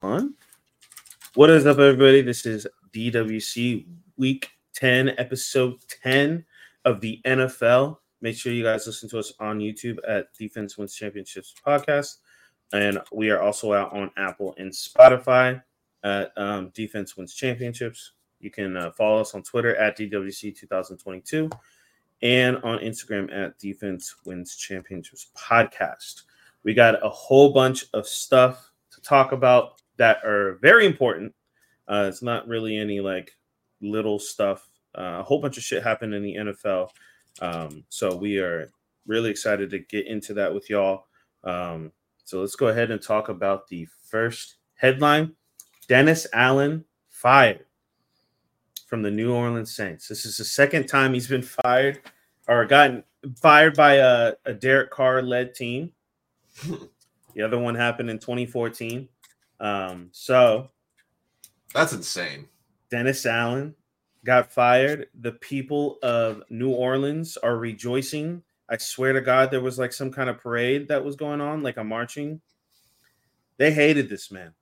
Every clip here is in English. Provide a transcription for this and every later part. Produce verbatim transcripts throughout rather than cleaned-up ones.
On. What is up, everybody? This is D W C Week ten, Episode ten of the N F L. Make sure you guys listen to us on YouTube at Defense Wins Championships Podcast. And we are also out on Apple and Spotify at um, Defense Wins Championships. You can uh, follow us on Twitter at D W C twenty twenty-two and on Instagram at Defense Wins Championships Podcast. We got a whole bunch of stuff to talk about that are very important. Uh, it's not really any like little stuff. Uh, a whole bunch of shit happened in the N F L. Um, so we are really excited to get into that with y'all. Um, so let's go ahead and talk about the first headline. Dennis Allen fired from the New Orleans Saints. This is the second time he's been fired or gotten fired by a, a Derek Carr-led team. The other one happened in twenty fourteen. Um, so that's insane. Dennis Allen got fired. The people of New Orleans are rejoicing. I swear to God, there was like some kind of parade that was going on, like a marching. They hated this man.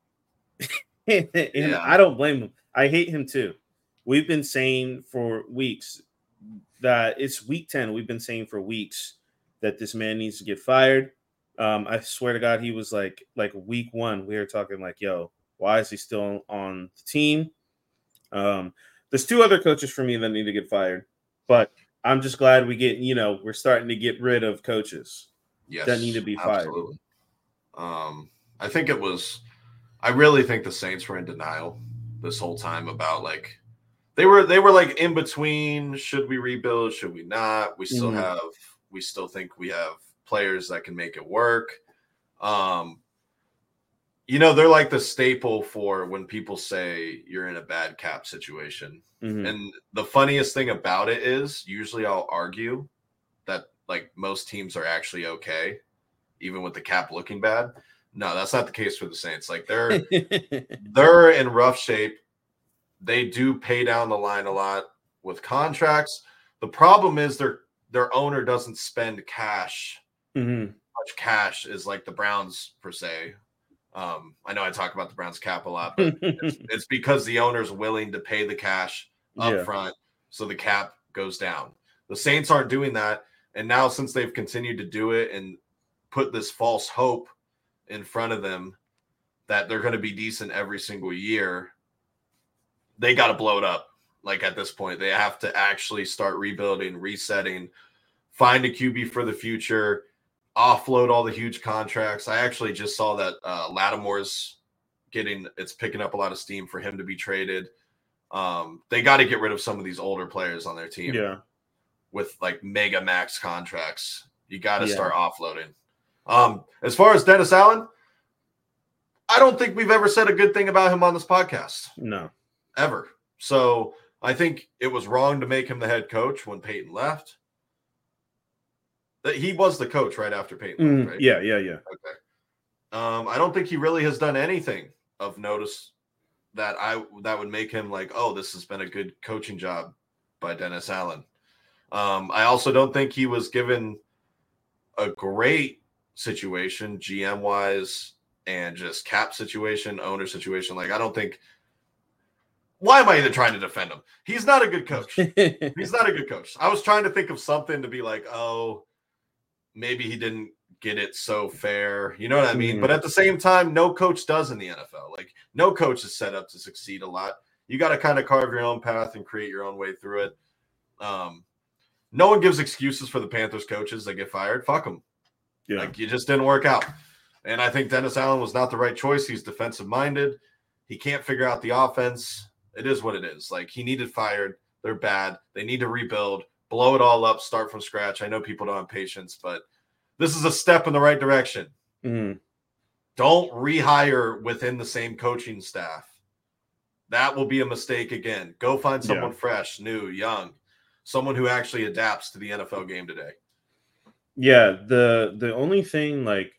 and Yeah. I don't blame them. I hate him too. We've been saying for weeks that it's week ten. We've been saying for weeks that this man needs to get fired. Um, I swear to God, he was like, like week one, we were talking like, yo, why is he still on the team? Um, there's two other coaches for me that need to get fired, but I'm just glad we get, you know, we're starting to get rid of coaches yes, that need to be absolutely. fired. Um, I think it was, I really think the Saints were in denial this whole time about like, they were, they were like in between, should we rebuild? Should we not? We still mm-hmm. have, we still think we have players that can make it work. Um, you know, they're like the staple for when people say you're in a bad cap situation. Mm-hmm. And the funniest thing about it is usually I'll argue that like most teams are actually okay, even with the cap looking bad. No, that's not the case for the Saints. Like they're they're in rough shape. They do pay down the line a lot with contracts. The problem is their their owner doesn't spend cash. Mm-hmm. Much cash is like the Browns per se. Um, I know I talk about the Browns cap a lot, but it's, it's because the owner's willing to pay the cash up yeah. front, so the cap goes down. The Saints aren't doing that, and now since they've continued to do it and put this false hope in front of them that they're going to be decent every single year, they got to blow it up. Like at this point, they have to actually start rebuilding, resetting, find a Q B for the future, offload all the huge contracts. I actually just saw that uh, Lattimore's getting, it's picking up a lot of steam for him to be traded. Um, they got to get rid of some of these older players on their team. Yeah. With like mega max contracts. You got to yeah. start offloading. Um, as far as Dennis Allen, I don't think we've ever said a good thing about him on this podcast. No. Ever. So I think it was wrong to make him the head coach when Peyton left. That he was the coach right after Peyton mm, left, right? Yeah, yeah, yeah. Okay. Um, I don't think he really has done anything of notice that I that would make him like, oh, this has been a good coaching job by Dennis Allen. Um, I also don't think he was given a great situation, G M wise, and just cap situation, owner situation. Like, I don't think. Why am I even trying to defend him? He's not a good coach. He's not a good coach. I was trying to think of something to be like, oh, maybe he didn't get it so fair. You know what I mean? Mm-hmm. But at the same time, no coach does in the N F L. Like, no coach is set up to succeed a lot. You got to kind of carve your own path and create your own way through it. Um, no one gives excuses for the Panthers coaches that get fired. Fuck them. Yeah. Like, you just didn't work out. And I think Dennis Allen was not the right choice. He's defensive-minded. He can't figure out the offense. It is what it is. Like, he needed fired. They're bad. They need to rebuild, blow it all up, start from scratch. I know people don't have patience, but this is a step in the right direction. Mm-hmm. Don't rehire within the same coaching staff. That will be a mistake again. Go find someone yeah. fresh, new, young, someone who actually adapts to the N F L game today. Yeah, the the only thing, like,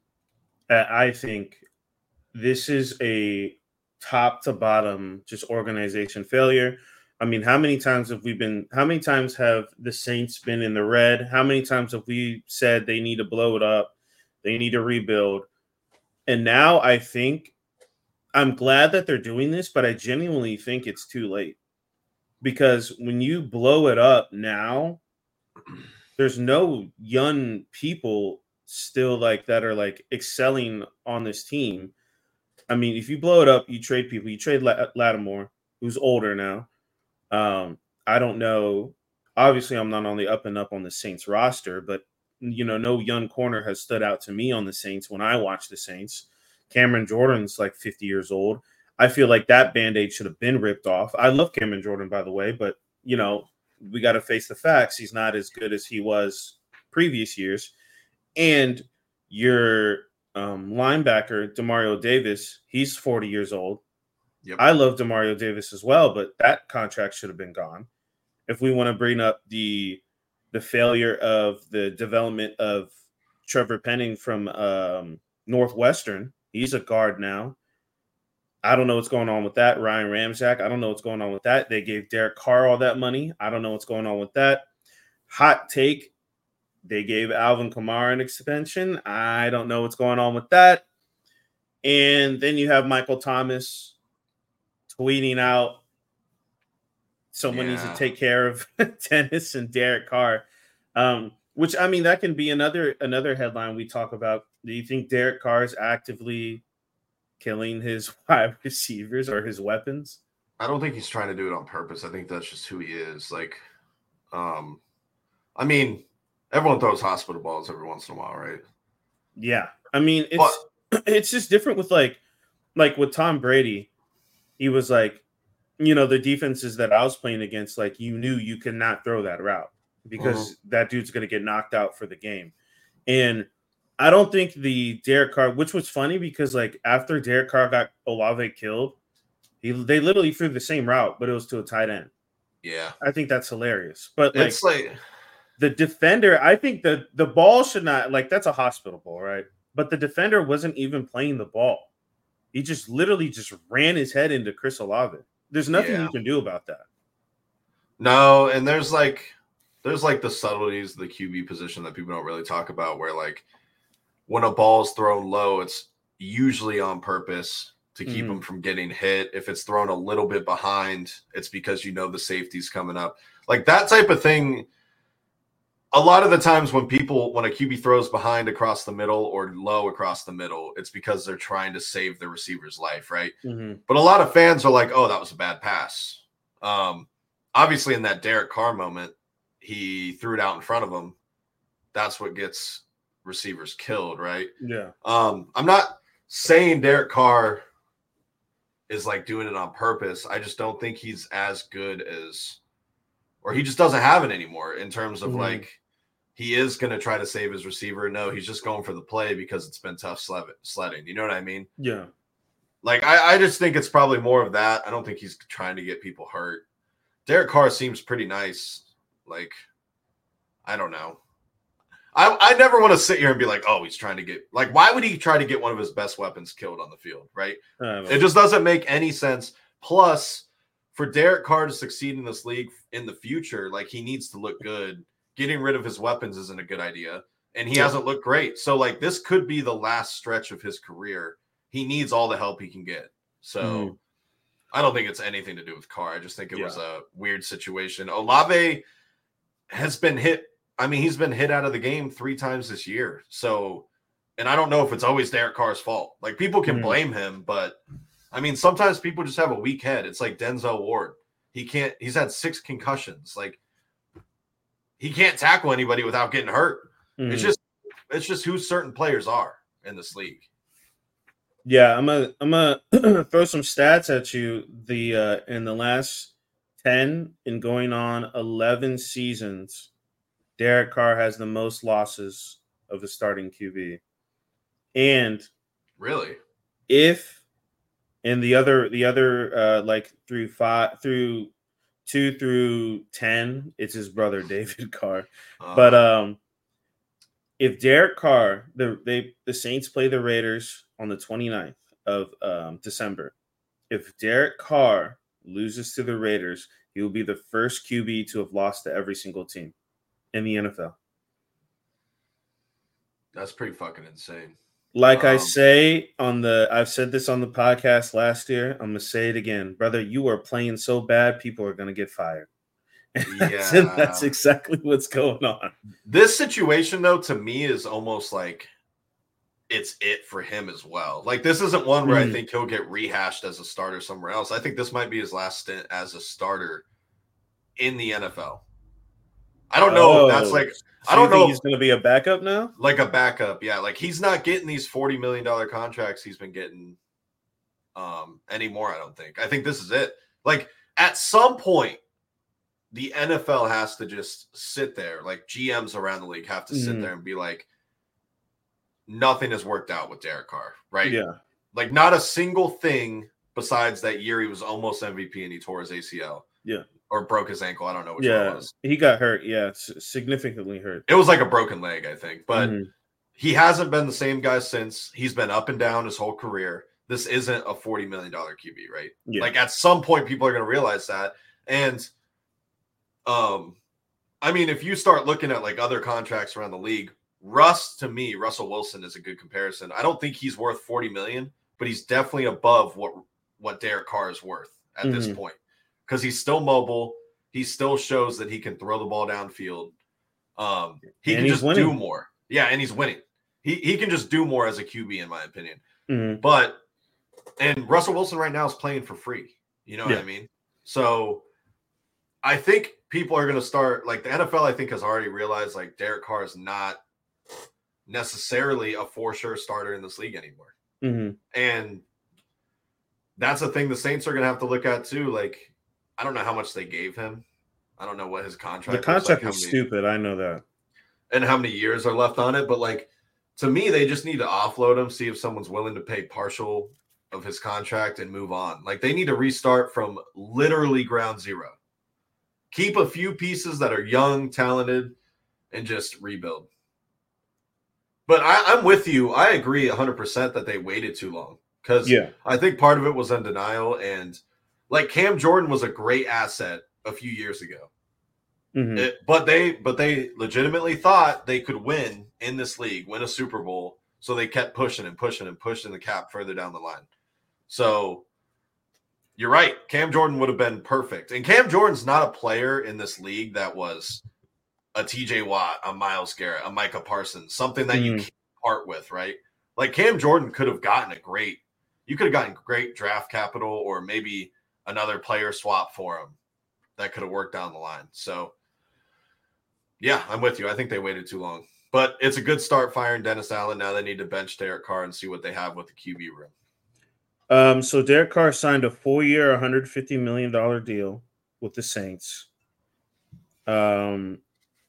I think this is a top to bottom, just organization failure. I mean, how many times have we been, how many times have the Saints been in the red? How many times have we said they need to blow it up? They need to rebuild. And now I think I'm glad that they're doing this, but I genuinely think it's too late. Because when you blow it up now, there's no young people still like that are like excelling on this team. I mean, if you blow it up, you trade people. You trade Lattimore, who's older now. Um, I don't know. Obviously, I'm not on the up and up on the Saints roster, but you know, no young corner has stood out to me on the Saints when I watch the Saints. Cameron Jordan's like fifty years old. I feel like that Band-Aid should have been ripped off. I love Cameron Jordan, by the way, but you know, we got to face the facts. He's not as good as he was previous years. And your um, linebacker, Demario Davis, he's forty years old. Yep. I love Demario Davis as well, but that contract should have been gone. If we want to bring up the the failure of the development of Trevor Penning from um, Northwestern, he's a guard now. I don't know what's going on with that. Ryan Ramczak, I don't know what's going on with that. They gave Derek Carr all that money. I don't know what's going on with that. Hot take, they gave Alvin Kamara an extension. I don't know what's going on with that. And then you have Michael Thomas tweeting out someone yeah. needs to take care of Dennis and Derek Carr, um, which, I mean, that can be another another headline we talk about. Do you think Derek Carr is actively killing his wide receivers or his weapons? I don't think he's trying to do it on purpose. I think that's just who he is. Like, um, I mean, everyone throws hospital balls every once in a while, right? Yeah. I mean, it's but, it's just different with like like with Tom Brady. He was like, you know, the defenses that I was playing against, like you knew you could not throw that route because mm-hmm. that dude's going to get knocked out for the game. And I don't think the Derek Carr, which was funny because like after Derek Carr got Olave killed, he they literally threw the same route, but it was to a tight end. Yeah. I think that's hilarious. But like, it's like the defender, I think the the ball should not, like that's a hospital ball, right? But the defender wasn't even playing the ball. He just literally just ran his head into Chris Olave. There's nothing yeah. you can do about that. No, and there's like there's like the subtleties of the Q B position that people don't really talk about where like when a ball's thrown low, it's usually on purpose to keep mm-hmm. them from getting hit. If it's thrown a little bit behind, it's because you know the safety's coming up. Like that type of thing. A lot of the times when people, when a Q B throws behind across the middle or low across the middle, it's because they're trying to save the receiver's life, right? Mm-hmm. But a lot of fans are like, oh, that was a bad pass. Um, obviously, in that Derek Carr moment, he threw it out in front of him. That's what gets receivers killed, right? Yeah. Um, I'm not saying Derek Carr is like doing it on purpose. I just don't think he's as good as, or he just doesn't have it anymore in terms of mm-hmm. like, he is going to try to save his receiver. No, he's just going for the play because it's been tough sledding. You know what I mean? Yeah. Like, I, I just think it's probably more of that. I don't think he's trying to get people hurt. Derek Carr seems pretty nice. Like, I don't know. I, I never want to sit here and be like, oh, he's trying to get – like, why would he try to get one of his best weapons killed on the field, right? It just doesn't make any sense. Plus, for Derek Carr to succeed in this league in the future, like, he needs to look good. Getting rid of his weapons isn't a good idea, and he yeah. hasn't looked great. So, like, this could be the last stretch of his career. He needs all the help he can get. So, mm. I don't think it's anything to do with Carr. I just think it yeah. was a weird situation. Olave has been hit. I mean, he's been hit out of the game three times this year. So, and I don't know if it's always Derek Carr's fault. Like, people can mm. blame him, but, I mean, sometimes people just have a weak head. It's like Denzel Ward. He can't – he's had six concussions. Like, he can't tackle anybody without getting hurt. Mm. It's just it's just who certain players are in this league. Yeah, I'm gonna I'm gonna throw some stats at you. The uh, in the last ten and going on eleven seasons, Derek Carr has the most losses of the starting Q B. And really, if in the other the other uh, like through five through two through ten, it's his brother David Carr. Uh, but um, if Derek Carr, the they the Saints play the Raiders on the twenty-ninth of um, December. If Derek Carr loses to the Raiders, he will be the first Q B to have lost to every single team in the N F L. That's pretty fucking insane. Like I Um, say on the, I've said this on the podcast last year. I'm gonna say it again, brother. You are playing so bad, people are gonna get fired. that's, that's yeah. exactly what's going on. This situation, though, to me is almost like it's it for him as well. Like, this isn't one where Mm. I think he'll get rehashed as a starter somewhere else. I think this might be his last stint as a starter in the N F L. I don't know Oh, if that's like, so I don't you think know, he's if, going to be a backup now? like a backup. Yeah. Like, he's not getting these forty million dollars contracts he's been getting um, anymore, I don't think. I think this is it. Like, at some point, the N F L has to just sit there. Like, G Ms around the league have to sit Mhm. there and be like, nothing has worked out with Derek Carr, right? Yeah. Like, not a single thing besides that year he was almost M V P and he tore his A C L. Yeah. Or broke his ankle. I don't know which one Yeah. it was. He got hurt. Yeah. s- Significantly hurt. It was like a broken leg, I think. But Mhm. he hasn't been the same guy since. He's been up and down his whole career. This isn't a forty million dollars Q B, right? Yeah. Like, at some point, people are going to realize that. And, um, I mean, if you start looking at like other contracts around the league, Russ, to me, Russell Wilson is a good comparison. I don't think he's worth forty million dollars, but he's definitely above what what Derek Carr is worth at Mhm. this point, because he's still mobile. He still shows that he can throw the ball downfield. Um, he And can he's just winning. do more. Yeah, and he's winning. He he can just do more as a Q B, in my opinion. Mhm. But and Russell Wilson right now is playing for free. You know what Yeah. I mean? So I think people are going to start, like, the N F L, I think, has already realized like Derek Carr is not necessarily a for sure starter in this league anymore. Mhm. And that's a thing the Saints are going to have to look at too. Like, I don't know how much they gave him. I don't know what his contract The looks like, contract how is many- stupid. I know that. and how many years are left on it. But like, to me, they just need to offload him, see if someone's willing to pay partial of his contract and move on. Like, they need to restart from literally ground zero. Keep a few pieces that are young, talented, and just rebuild. But I, I'm with you. I agree one hundred percent that they waited too long, because Yeah. I think part of it was in denial. And like, Cam Jordan was a great asset a few years ago. Mhm. It, but they but they legitimately thought they could win in this league, win a Super Bowl. So they kept pushing and pushing and pushing the cap further down the line. So you're right. Cam Jordan would have been perfect. And Cam Jordan's not a player in this league that was a T J Watt, a Myles Garrett, a Micah Parsons, something that you Mhm. can't part with, right? Like, Cam Jordan could have gotten a great, you could have gotten great draft capital or maybe another player swap for him that could have worked down the line. So, yeah, I'm with you. I think they waited too long. But it's a good start firing Dennis Allen. Now they need to bench Derek Carr and see what they have with the Q B room. Um, so Derek Carr signed a four-year, one hundred fifty million dollars deal with the Saints. Um,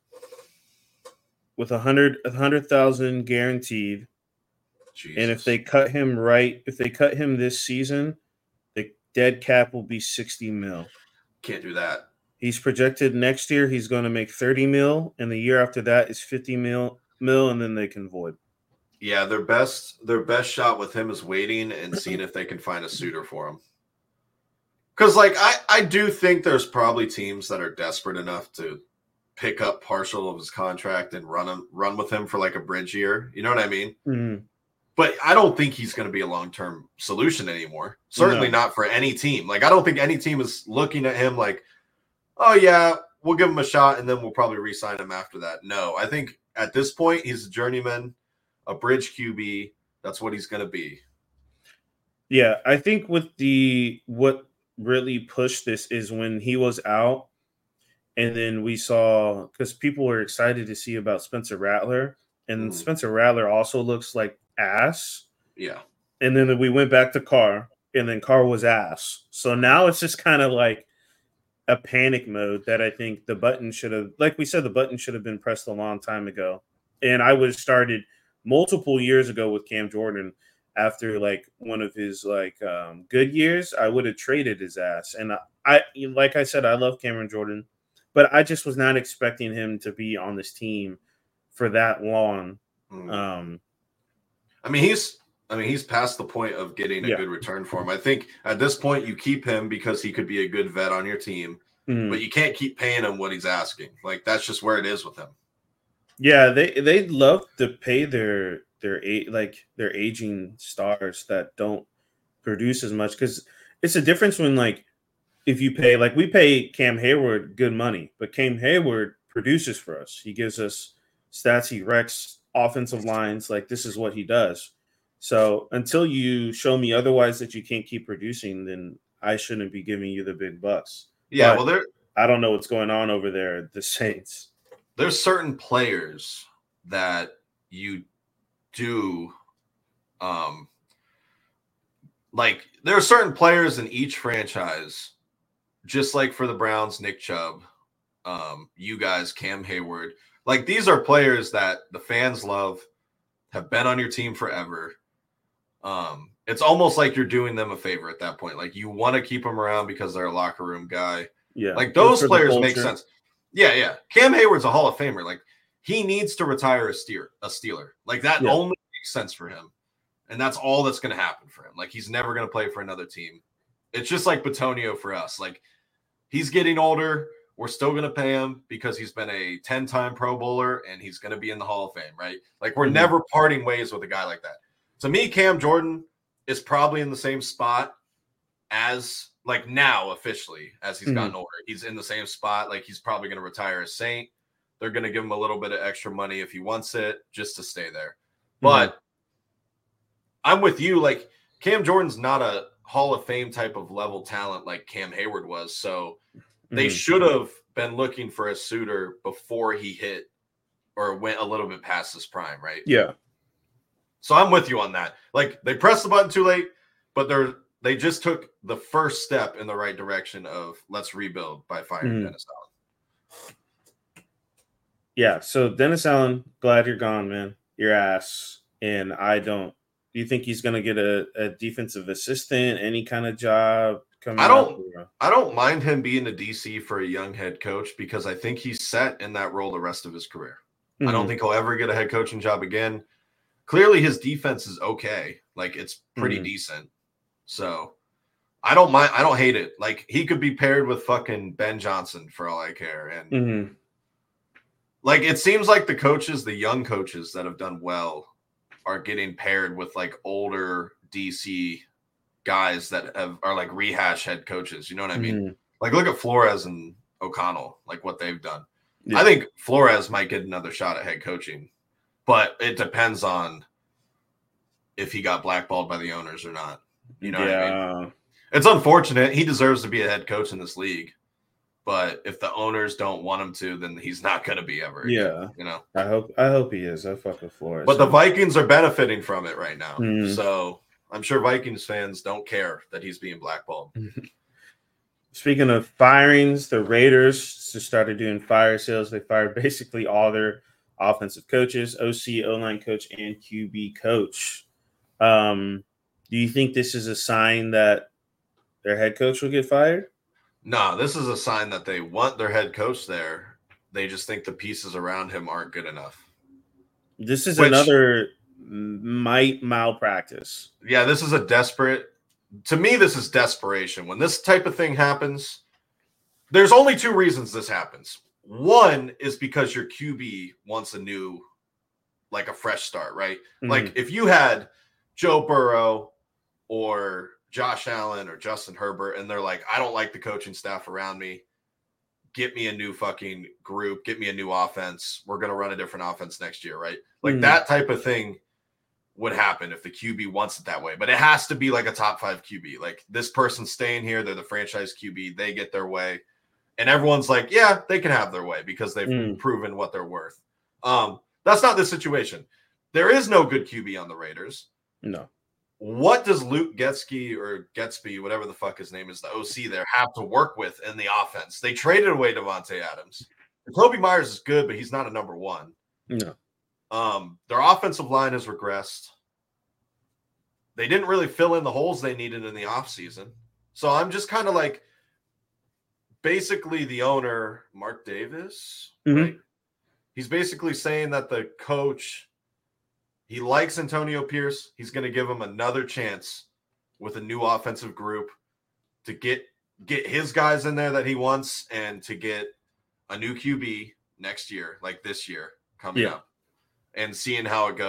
with a hundred a hundred thousand guaranteed. Jesus. And if they cut him right, if they cut him this season, the dead cap will be sixty mil. Can't do that. He's projected next year he's going to make thirty mil, and the year after that is fifty mil, mil, and then they can void. Yeah, their best their best shot with him is waiting and seeing if they can find a suitor for him. Because, like, I, I do think there's probably teams that are desperate enough to pick up partial of his contract and run him run with him for like a bridge year. You know what I mean? Mm-hmm. But I don't think he's going to be a long-term solution anymore. Certainly No. not for any team. Like, I don't think any team is looking at him like, oh, yeah, we'll give him a shot and then we'll probably re-sign him after that. No, I think at this point he's a journeyman, a bridge Q B. That's what he's going to be. Yeah, I think with the what really pushed this is when he was out, and then we saw, because people were excited to see about Spencer Rattler, and Mhm. Spencer Rattler also looks like ass. Yeah. And then we went back to Carr, and then Carr was ass. So now it's just kind of like a panic mode that I think the button should have, like we said, the button should have been pressed a long time ago. And I would have started multiple years ago with Cam Jordan. After like one of his like um, good years, I would have traded his ass. And I, I, like I said, I love Cameron Jordan, but I just was not expecting him to be on this team for that long. Mm. Um, I mean, he's I mean, he's past the point of getting a Yeah. good return for him. I think at this point you keep him because he could be a good vet on your team, mhm. but you can't keep paying him what he's asking. Like, that's just where it is with him. Yeah, they they love to pay their they're a- like they're aging stars that don't produce as much, because it's a difference when like if you pay like we pay Cam Hayward good money, but Cam Hayward produces for us. He gives us stats, he wrecks offensive lines, like this is what he does. So until you show me otherwise that you can't keep producing, then I shouldn't be giving you the big bucks. Yeah, but well there I don't know what's going on over there at the Saints. There's certain players that you do um like there are certain players in each franchise, just like for the Browns, Nick Chubb, um, you guys, Cam Hayward. Like these are players that the fans love, have been on your team forever. Um, it's almost like you're doing them a favor at that point. Like you want to keep them around because they're a locker room guy. Yeah. Like those players make sense. Yeah, yeah. Cam Hayward's a Hall of Famer. Like he needs to retire a steer, a Steeler. Like that yeah. only makes sense for him. And that's all that's going to happen for him. Like he's never going to play for another team. It's just like Bitonio for us. Like he's getting older. We're still going to pay him because he's been a ten-time Pro Bowler and he's going to be in the Hall of Fame, right? Like we're mm-hmm. never parting ways with a guy like that. To me, Cam Jordan is probably in the same spot as like now officially as he's mm-hmm. gotten older. He's in the same spot. Like he's probably going to retire a Saint. They're going to give him a little bit of extra money if he wants it just to stay there. But mm-hmm. I'm with you. Like Cam Jordan's not a Hall of Fame type of level talent like Cam Hayward was. So they mm-hmm. should have been looking for a suitor before he hit or went a little bit past his prime, right? Yeah. So I'm with you on that. Like they pressed the button too late, but they're they just took the first step in the right direction of let's rebuild by firing mm-hmm. Dennis Allen. Yeah. So Dennis Allen, glad you're gone, man. Your ass. And I don't. Do you think he's going to get a, a defensive assistant, any kind of job? I don't. I don't mind him being a D C for a young head coach because I think he's set in that role the rest of his career. Mm-hmm. I don't think he'll ever get a head coaching job again. Clearly, his defense is okay. Like it's pretty mm-hmm. decent. So I don't mind. I don't hate it. Like he could be paired with fucking Ben Johnson for all I care. And mm-hmm. like it seems like the coaches, the young coaches that have done well, are getting paired with like older D C guys that have are like rehash head coaches. You know what I mean? Mm-hmm. Like look at Flores and O'Connell, like what they've done. Yeah. I think Flores might get another shot at head coaching, but it depends on if he got blackballed by the owners or not. You know yeah. what I mean? It's unfortunate. He deserves to be a head coach in this league. But if the owners don't want him to, then he's not going to be ever. Yeah, again, you know. I hope. I hope he is. I fuck with Flores. But the Vikings are benefiting from it right now, mm. so I'm sure Vikings fans don't care that he's being blackballed. Speaking of firings, the Raiders just started doing fire sales. They fired basically all their offensive coaches, O C, O-line coach, and Q B coach. Um, do you think this is a sign that their head coach will get fired? No, this is a sign that they want their head coach there. They just think the pieces around him aren't good enough. This is Which, another might malpractice. Yeah, this is a desperate – to me, this is desperation. When this type of thing happens, there's only two reasons this happens. One is because your Q B wants a new – like a fresh start, right? Mm-hmm. Like if you had Joe Burrow or – Josh Allen or Justin Herbert, and they're like, I don't like the coaching staff around me. Get me a new fucking group. Get me a new offense. We're going to run a different offense next year, right? Like mm. that type of thing would happen if the Q B wants it that way. But it has to be like a top five Q B. Like this person's staying here. They're the franchise Q B. They get their way. And everyone's like, yeah, they can have their way because they've mm. proven what they're worth. Um, that's not the situation. There is no good Q B on the Raiders. No. What does Luke Getsky or Getsby, whatever the fuck his name is, the O C there, have to work with in the offense? They traded away Devontae Adams. Kobe Myers is good, but he's not a number one. No. Um, their offensive line has regressed. They didn't really fill in the holes they needed in the offseason. So I'm just kind of like, basically the owner, Mark Davis, mm-hmm. right? He's basically saying that the coach – he likes Antonio Pierce. He's going to give him another chance with a new offensive group to get get his guys in there that he wants and to get a new Q B next year, like this year coming yeah. up, and seeing how it goes.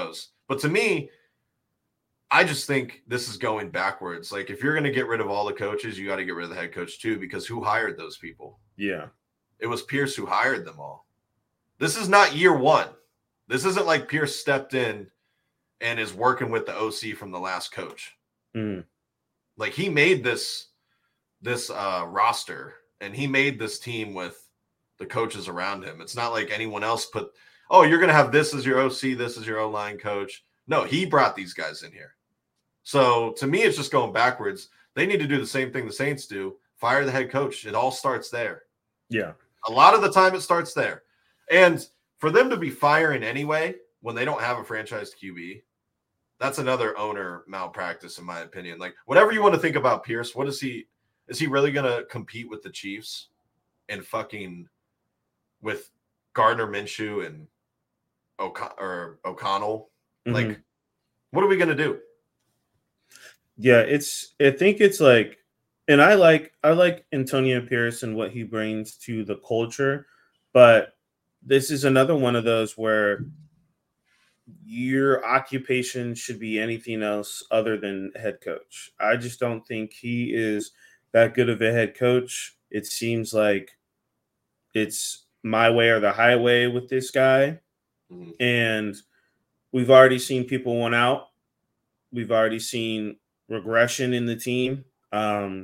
But to me, I just think this is going backwards. Like, if you're going to get rid of all the coaches, you got to get rid of the head coach too, because who hired those people? Yeah. It was Pierce who hired them all. This is not year one. This isn't like Pierce stepped in and is working with the O C from the last coach. Mm. Like, he made this, this uh, roster, and he made this team with the coaches around him. It's not like anyone else put, oh, you're going to have this as your O C, this is your O-line coach. No, he brought these guys in here. So to me, it's just going backwards. They need to do the same thing the Saints do. Fire the head coach. It all starts there. Yeah. A lot of the time it starts there. And for them to be firing anyway when they don't have a franchise Q B, that's another owner malpractice, in my opinion. Like, whatever you want to think about Pierce, what is he – is he really going to compete with the Chiefs and fucking with Gardner Minshew and O'Con- or O'Connell? Mm-hmm. Like, what are we going to do? Yeah, it's I think it's like and I like I like Antonio Pierce and what he brings to the culture, but this is another one of those where your occupation should be anything else other than head coach. I just don't think he is that good of a head coach. It seems like it's my way or the highway with this guy. Mm-hmm. And we've already seen people want out. We've already seen regression in the team. Um,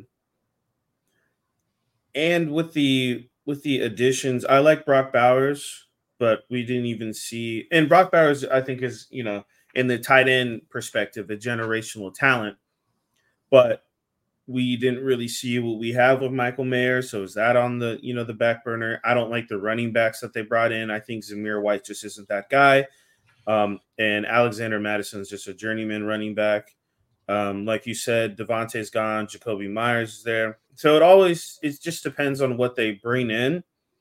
and with the with the additions, I like Brock Bowers, but we didn't even see. And Brock Bowers, I think, is, you know, in the tight end perspective, a generational talent. But we didn't really see what we have with Michael Mayer. So is that on the, you know, the back burner? I don't like the running backs that they brought in. I think Zamir White just isn't that guy. Um, and Alexander Madison is just a journeyman running back. Um, like you said, Devontae's gone. Jacoby Myers is there. So it always, it just depends on what they bring in.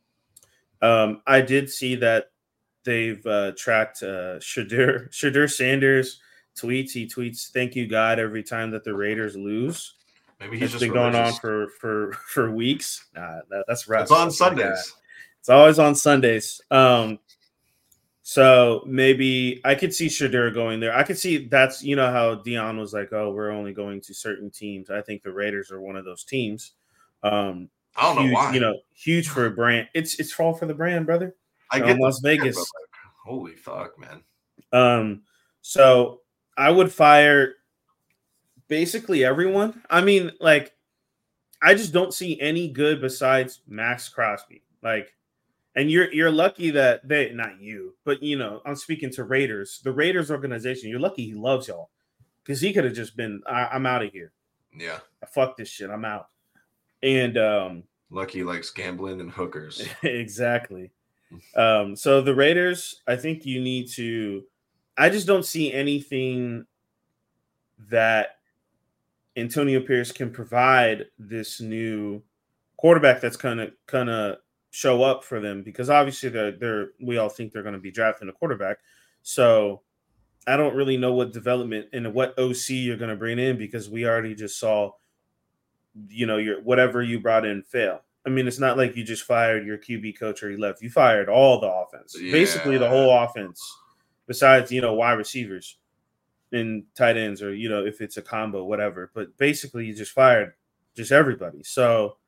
Um, I did see that they've uh, tracked uh, Shadur, Shadur Sanders tweets. He tweets, "Thank you, God," every time that the Raiders lose. Maybe he's it's just been religious. going on for, for, for weeks. Nah, that, that's rough. It's on that's Sundays. It's always on Sundays. Um, So maybe I could see Shadur going there. I could see that's, you know, how Dion was like, oh, we're only going to certain teams. I think the Raiders are one of those teams. Um, I don't huge, know why. You know, huge for a brand. It's it's all for the brand, brother. I They're get on Las Vegas. Like, holy fuck, man. Um, so I would fire basically everyone. I mean, like, I just don't see any good besides Max Crosby. Like, and you're you're lucky that they, not you, but, you know, I'm speaking to Raiders, the Raiders organization. You're lucky he loves y'all, because he could have just been, I, I'm out of here. Yeah. Fuck this shit. I'm out. And um, lucky he likes gambling and hookers. Exactly. Um, so the Raiders, I think you need to, I just don't see anything that Antonio Pierce can provide this new quarterback that's kind of kind of show up for them, because obviously they're, they're we all think they're going to be drafting a quarterback. So I don't really know what development and what O C you're going to bring in, because we already just saw, you know, your whatever you brought in fail. I mean, it's not like you just fired your Q B coach or he left. You fired all the offense, yeah. Basically the whole offense, besides, you know, wide receivers and tight ends, or, you know, if it's a combo, whatever. But basically you just fired just everybody. So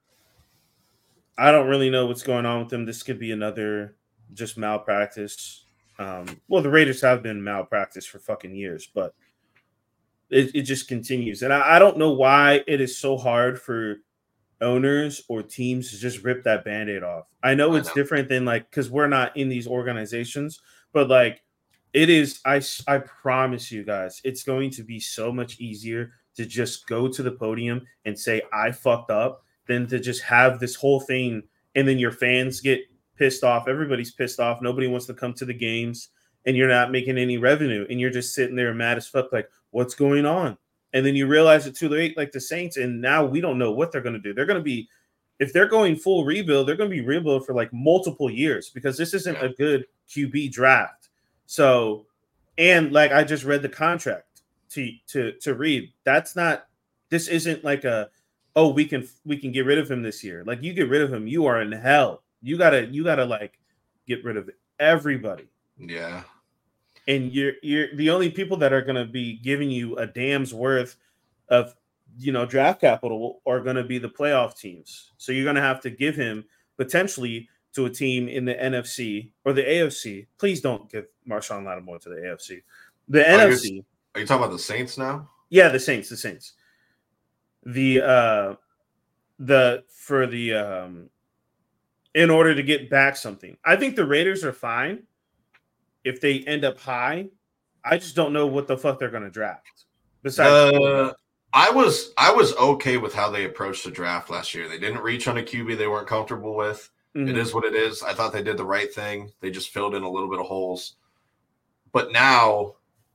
I don't really know what's going on with them. This could be another just malpractice. Um, well, the Raiders have been malpractice for fucking years, but it, it just continues. And I, I don't know why it is so hard for owners or teams to just rip that Band-Aid off. I know it's I know. different than, like, because we're not in these organizations, but, like, it is, I, I promise you guys, it's going to be so much easier to just go to the podium and say, I fucked up, than to just have this whole thing, and then your fans get pissed off. Everybody's pissed off. Nobody wants to come to the games, and you're not making any revenue, and you're just sitting there mad as fuck, like, what's going on? And then you realize it too late, like the Saints, and now we don't know what they're going to do. They're going to be, if they're going full rebuild, they're going to be rebuild for like multiple years, because this isn't a good Q B draft. So, and like I just read the contract to to to read. That's not, this isn't like a, oh, we can we can get rid of him this year. Like, you get rid of him, you are in hell. You gotta you gotta like get rid of everybody. Yeah. and you're you're the only people that are going to be giving you a damn's worth of, you know, draft capital are going to be the playoff teams. So you're going to have to give him potentially to a team in the N F C or the A F C. Please don't give Marshawn Lattimore to the A F C. The Are N F C. You, are you talking about the Saints now? Yeah, the Saints. The Saints. The uh, the for the um, in order to get back something, I think the Raiders are fine if they end up high. I just don't know what the fuck they're going to draft. Besides, uh, I was I was okay with how they approached the draft last year. They didn't reach on a Q B they weren't comfortable with. Mm-hmm. It is what it is. I thought they did the right thing. They just filled in a little bit of holes. But now,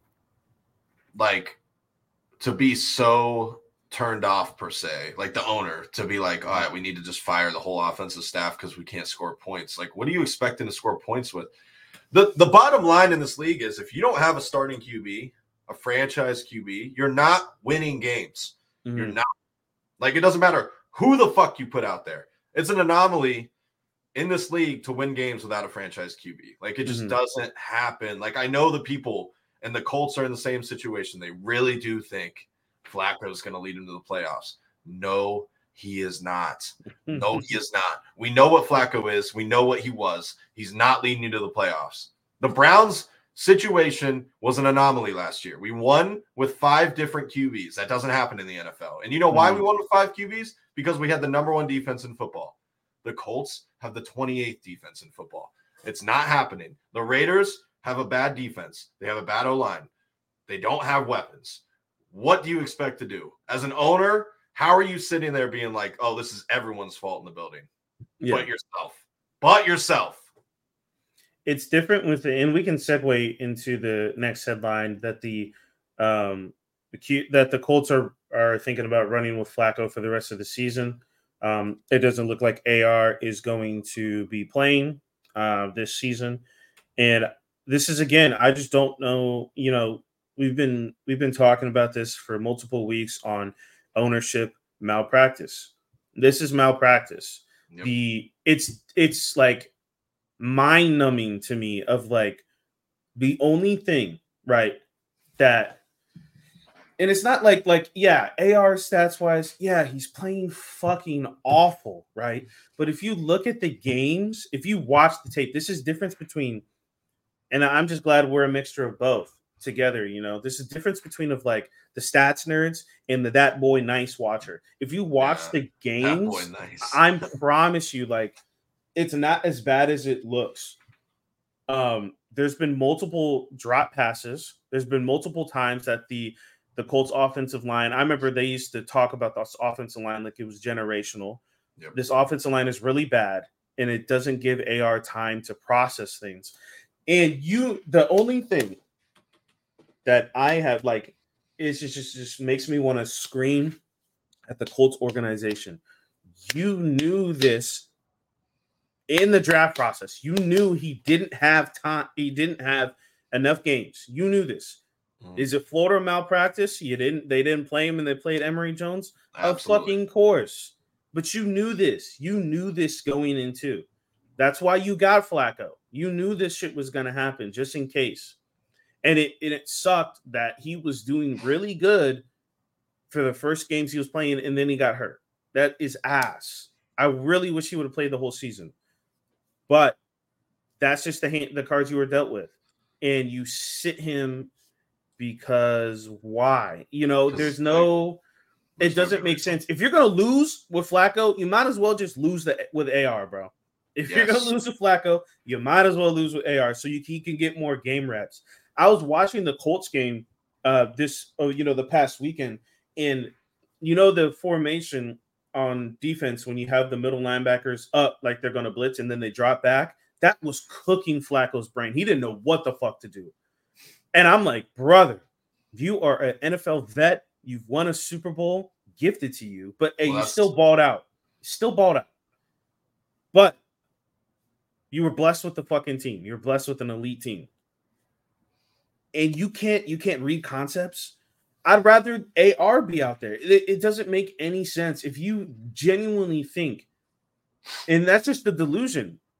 like, to be so turned off per se, like the owner to be like, all right, we need to just fire the whole offensive staff because we can't score points. Like, what are you expecting to score points with? The the bottom line in this league is if you don't have a starting Q B, a franchise Q B, you're not winning games. Mm-hmm. You're not. Like, it doesn't matter who the fuck you put out there. It's an anomaly in this league to win games without a franchise Q B. Like, it just mm-hmm. doesn't happen. Like, I know the people and the Colts are in the same situation. They really do think Flacco is going to lead them to the playoffs. No, he is not. No, he is not. We know what Flacco is. We know what he was. He's not leading you to the playoffs. The Browns situation was an anomaly last year. We won with five different Q Bs. That doesn't happen in the N F L. And you know why mm-hmm. we won with five Q Bs? Because we had the number one defense in football. The Colts have the twenty-eighth defense in football. It's not happening. The Raiders have a bad defense. They have a bad O-line. They don't have weapons. What do you expect to do? As an owner, how are you sitting there being like, oh, this is everyone's fault in the building? Yeah. But yourself. But yourself. It's different with the, and we can segue into the next headline that the um the that the Colts are are thinking about running with Flacco for the rest of the season. Um, it doesn't look like A R is going to be playing uh, this season, and this is again, I just don't know. You know, we've been we've been talking about this for multiple weeks on ownership malpractice. This is malpractice. Yep. The it's it's like mind numbing to me of like the only thing right that. And it's not like, like, yeah, A R stats wise, yeah, he's playing fucking awful, right? But if you look at the games, if you watch the tape, this is difference between, and I'm just glad we're a mixture of both together, you know, this is difference between of like the stats nerds and the That Boy Nice watcher. If you watch yeah, the games, nice. I promise you, like, it's not as bad as it looks. Um, there's been multiple drop passes. There's been multiple times that the The Colts offensive line, I remember they used to talk about this offensive line like it was generational. Yep. This offensive line is really bad, and it doesn't give A R time to process things. And you, the only thing that I have, like, is just, just, just makes me want to scream at the Colts organization. You knew this in the draft process. You knew he didn't have time. He didn't have enough games. You knew this. Is it Florida malpractice? You didn't. They didn't play him, and they played Emory Jones. Absolutely. Of fucking course. But you knew this. You knew this going into. That's why you got Flacco. You knew this shit was going to happen, just in case. And it and it sucked that he was doing really good for the first games he was playing, and then he got hurt. That is ass. I really wish he would have played the whole season. But that's just the hand, the cards you were dealt with, and you sit him. Because why? You know, there's no, it doesn't make sense. If you're going to lose with Flacco, you might as well just lose the, with A R, bro. If yes. you're going to lose with Flacco, you might as well lose with A R so you, he can get more game reps. I was watching the Colts game uh, this, oh, you know, the past weekend, and you know the formation on defense when you have the middle linebackers up like they're going to blitz and then they drop back, that was cooking Flacco's brain. He didn't know what the fuck to do. And I'm like, brother, you are an N F L vet. You've won a Super Bowl, gifted to you, but hey, well, you still balled out. Still balled out. But you were blessed with the fucking team. You're blessed with an elite team. And you can't you can't read concepts. I'd rather A R be out there. It, it doesn't make any sense. If you genuinely think, and that's just the delusion.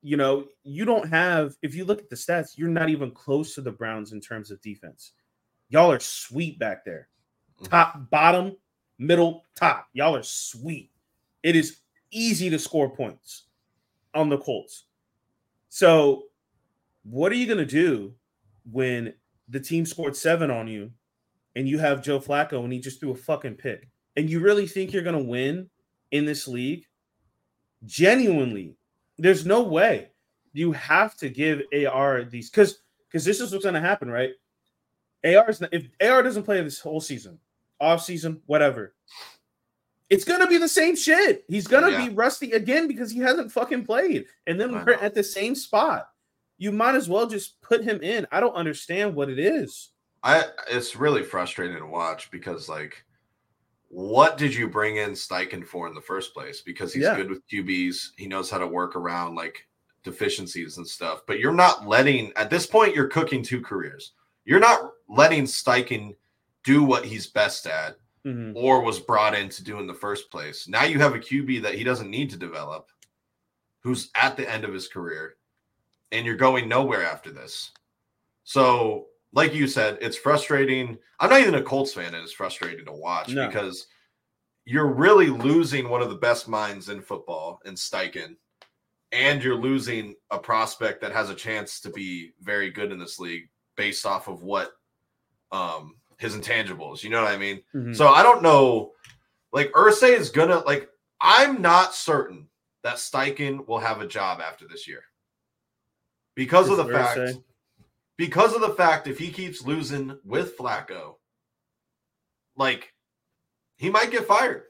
you know, you don't have, if you look at the stats, you're not even close to the Browns in terms of defense. Y'all are sweet back there. Top, bottom, middle, top. Y'all are sweet. It is easy to score points on the Colts. So what are you going to do when the team scored seven on you and you have Joe Flacco and he just threw a fucking pick? And you really think you're going to win in this league? Genuinely, there's no way. You have to give A R these, because because this is what's going to happen, right? A R is not, if A R doesn't play this whole season, off season, whatever, it's going to be the same shit. He's going to yeah. be rusty again because he hasn't fucking played. And then we're at the same spot. You might as well just put him in. I don't understand what it is. I it's really frustrating to watch because, like, what did you bring in Steichen for in the first place? Because he's yeah. good with Q Bs. He knows how to work around, like, deficiencies and stuff. But you're not letting – at this point, you're cooking two careers. You're not letting Steichen do what he's best at mm-hmm. or was brought in to do in the first place. Now you have a Q B that he doesn't need to develop, who's at the end of his career, and you're going nowhere after this. So, like you said, it's frustrating. I'm not even a Colts fan, and it's frustrating to watch no. because you're really losing one of the best minds in football in Steichen, and you're losing a prospect that has a chance to be very good in this league based off of what um, his intangibles. You know what I mean? Mm-hmm. So I don't know. Like, Irsay is going to, like, I'm not certain that Steichen will have a job after this year. Because of the fact, because of the fact, if he keeps losing with Flacco, like, he might get fired.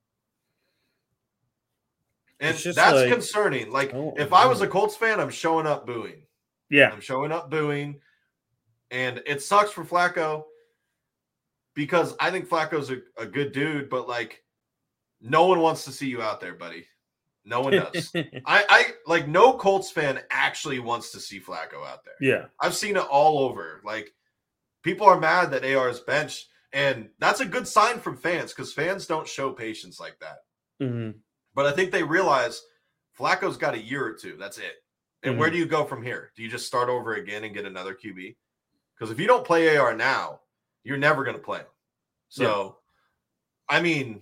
And that's like, concerning. Like, oh, if I was a Colts fan, I'm showing up booing. Yeah. I'm showing up booing. And it sucks for Flacco because I think Flacco's a, a good dude, but, like, no one wants to see you out there, buddy. No one does. I, I like no Colts fan actually wants to see Flacco out there. Yeah. I've seen it all over. Like, people are mad that A R is benched, and that's a good sign from fans because fans don't show patience like that. Mm-hmm. But I think they realize Flacco's got a year or two. That's it. And mm-hmm. where do you go from here? Do you just start over again and get another Q B? Because if you don't play A R now, you're never going to play him. So, yeah. I mean,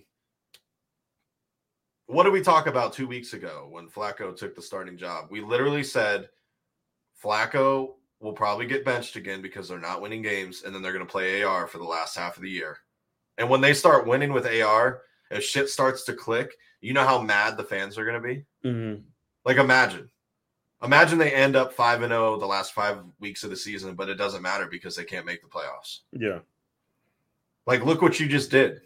what did we talk about two weeks ago when Flacco took the starting job? We literally said Flacco will probably get benched again because they're not winning games, and then they're going to play A R for the last half of the year. And when they start winning with A R, if shit starts to click, you know how mad the fans are going to be? Mm-hmm. Like, imagine. Imagine they end up five and oh the last five weeks of the season, but it doesn't matter because they can't make the playoffs. Yeah. Like, look what you just did.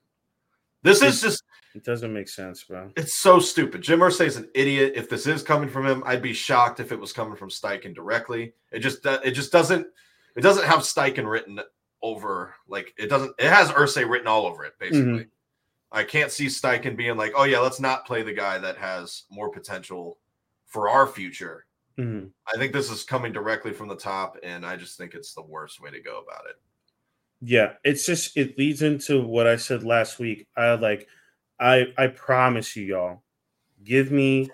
This it, is just – It doesn't make sense, bro. It's so stupid. Jim Irsay's an idiot. If this is coming from him, I'd be shocked if it was coming from Steichen directly. It just it just doesn't – it doesn't have Steichen written over – like, it doesn't – it has Irsay written all over it, basically. Mm-hmm. I can't see Steichen being like, oh, yeah, let's not play the guy that has more potential for our future. Mm-hmm. I think this is coming directly from the top, and I just think it's the worst way to go about it. Yeah, it's just it leads into what I said last week. I like I I promise you, y'all, give me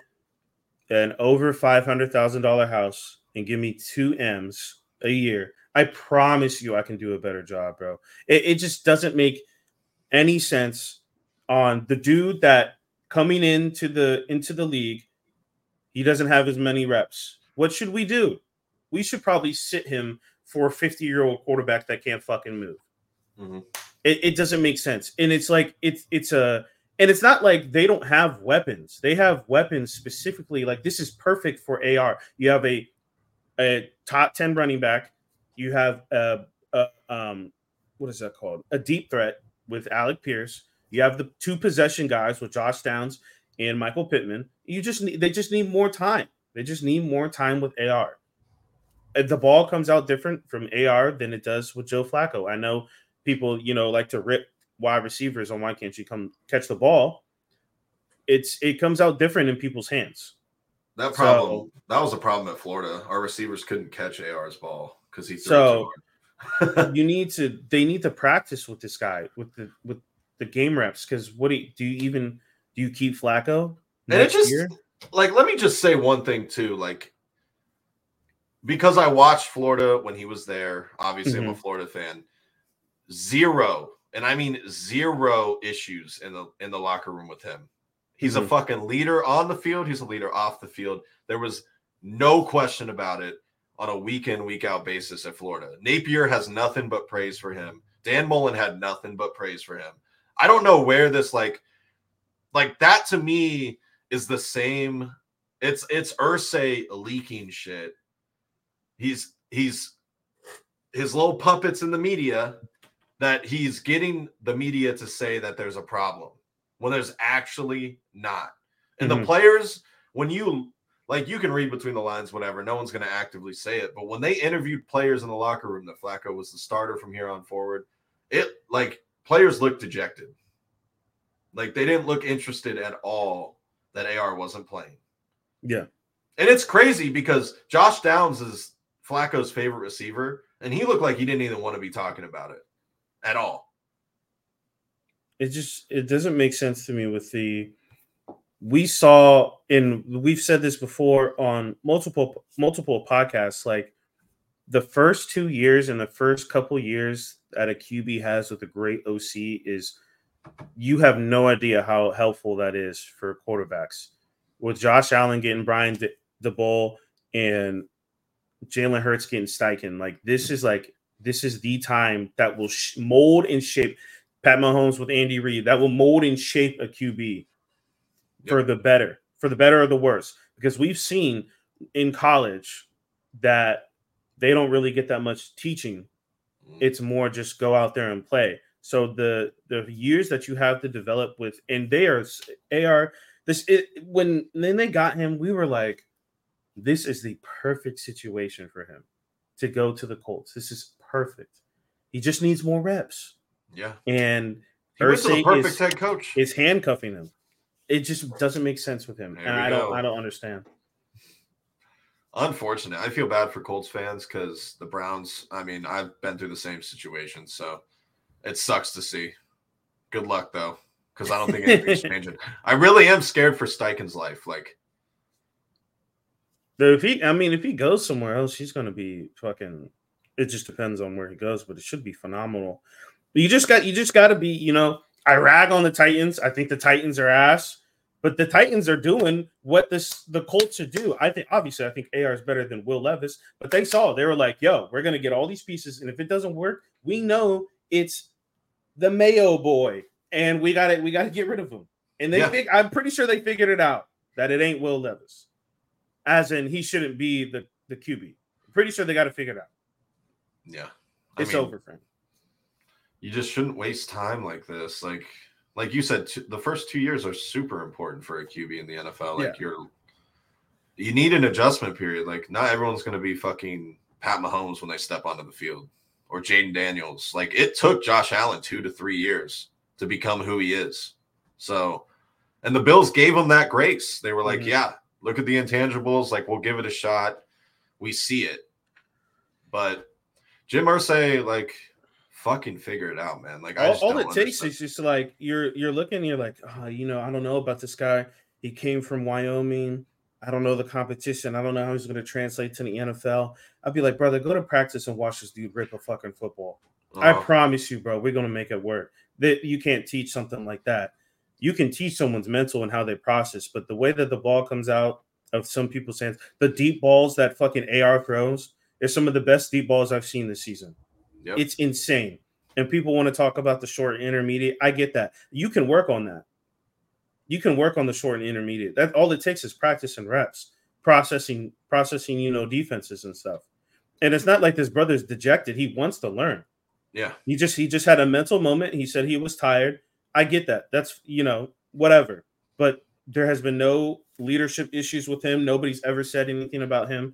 an over five hundred thousand dollar house and give me two M's a year. I promise you, I can do a better job, bro. It, it just doesn't make any sense on the dude that coming into the into the league. He doesn't have as many reps. What should we do? We should probably sit him for a fifty-year-old quarterback that can't fucking move. Mm-hmm. It, it doesn't make sense. And it's like, it's it's a, and it's not like they don't have weapons. They have weapons specifically. Like, this is perfect for A R. You have a, a top ten running back. You have a, a um, what is that called? A deep threat with Alec Pierce. You have the two possession guys with Josh Downs and Michael Pittman. You just need, they just need more time. They just need more time with A R. The ball comes out different from A R than it does with Joe Flacco. I know people, you know, like to rip wide receivers on why can't you come catch the ball. It's it comes out different in people's hands. That problem, so, that was a problem at Florida. Our receivers couldn't catch A R's ball because he threw so it too hard. you need to they need to practice with this guy with the with the game reps, because what do you, do you even do you keep Flacco and it just year? like, let me just say one thing too. Like, because I watched Florida when he was there. Obviously, mm-hmm. I'm a Florida fan. Zero, and I mean zero issues in the in the locker room with him. He's mm-hmm. a fucking leader on the field. He's a leader off the field. There was no question about it on a week in, week out basis at Florida. Napier has nothing but praise for him. Dan Mullen had nothing but praise for him. I don't know where this like, like that to me is the same. It's it's Irsay leaking shit. He's he's his little puppets in the media that he's getting the media to say that there's a problem when there's actually not. And mm-hmm. the players, when you like, you can read between the lines, whatever. No one's going to actively say it. But when they interviewed players in the locker room that Flacco was the starter from here on forward, it like players looked dejected. Like they didn't look interested at all that A R wasn't playing. Yeah. And it's crazy because Josh Downs is Flacco's favorite receiver, and he looked like he didn't even want to be talking about it at all. It just it doesn't make sense to me with the we saw in we've said this before on multiple multiple podcasts, like the first two years and the first couple years that a Q B has with a great O C is you have no idea how helpful that is for quarterbacks. With Josh Allen getting Brian De- DeBoll and Jalen Hurts getting Steichen, like this is like this is the time that will sh- mold and shape Pat Mahomes with Andy Reid. That will mold and shape a Q B yep. for the better, for the better or the worse. Because we've seen in college that they don't really get that much teaching. It's more just go out there and play. So the the years that you have to develop with, and they are A R. This it, when then they got him, we were like, this is the perfect situation for him to go to the Colts. This is perfect. He just needs more reps. Yeah, and he went to the perfect is, head coach is handcuffing him. It just doesn't make sense with him, there and I don't. I don't understand. Unfortunate. I feel bad for Colts fans because the Browns. I mean, I've been through the same situation, so it sucks to see. Good luck though, because I don't think anything's changing. I really am scared for Steichen's life. Like, if he, I mean, if he goes somewhere else, he's going to be fucking. It just depends on where he goes, but it should be phenomenal. You just got, you just got to be, you know. I rag on the Titans. I think the Titans are ass, but the Titans are doing what this the Colts should do. I think, obviously, I think A R is better than Will Levis, but they saw they were like, "Yo, we're going to get all these pieces, and if it doesn't work, we know it's the Mayo boy, and we got to we got to get rid of him." And they, yeah. think, I'm pretty sure they figured it out that it ain't Will Levis, as in he shouldn't be the the Q B. I'm pretty sure they got to figure it out. Yeah, I it's mean, over for him. You just shouldn't waste time like this. Like, like you said, t- the first two years are super important for a Q B in the N F L. Like, yeah. you're, you need an adjustment period. Like, not everyone's going to be fucking Pat Mahomes when they step onto the field, or Jaden Daniels. Like, it took Josh Allen two to three years to become who he is. So, and the Bills gave him that grace. They were like, mm-hmm. yeah, look at the intangibles. Like, we'll give it a shot. We see it. But Jim Irsay, like, fucking figure it out, man. Like, I all, just all don't it takes understand. is just like you're you're looking, you're like, oh, you know, I don't know about this guy. He came from Wyoming. I don't know the competition. I don't know how he's going to translate to the N F L. I'd be like, brother, go to practice and watch this dude rip a fucking football. Uh-huh. I promise you, bro, we're going to make it work. That you can't teach something like that. You can teach someone's mental and how they process, but the way that the ball comes out of some people's hands, the deep balls that fucking A R throws, are some of the best deep balls I've seen this season. Yep. It's insane. And people want to talk about the short and intermediate. I get that. You can work on that. You can work on the short and intermediate. That all it takes is practice and reps, processing, processing, you know, defenses and stuff. And it's not like this brother's dejected. He wants to learn. Yeah. He just he just had a mental moment. He said he was tired. I get that. That's, you know, whatever. But there has been no leadership issues with him. Nobody's ever said anything about him.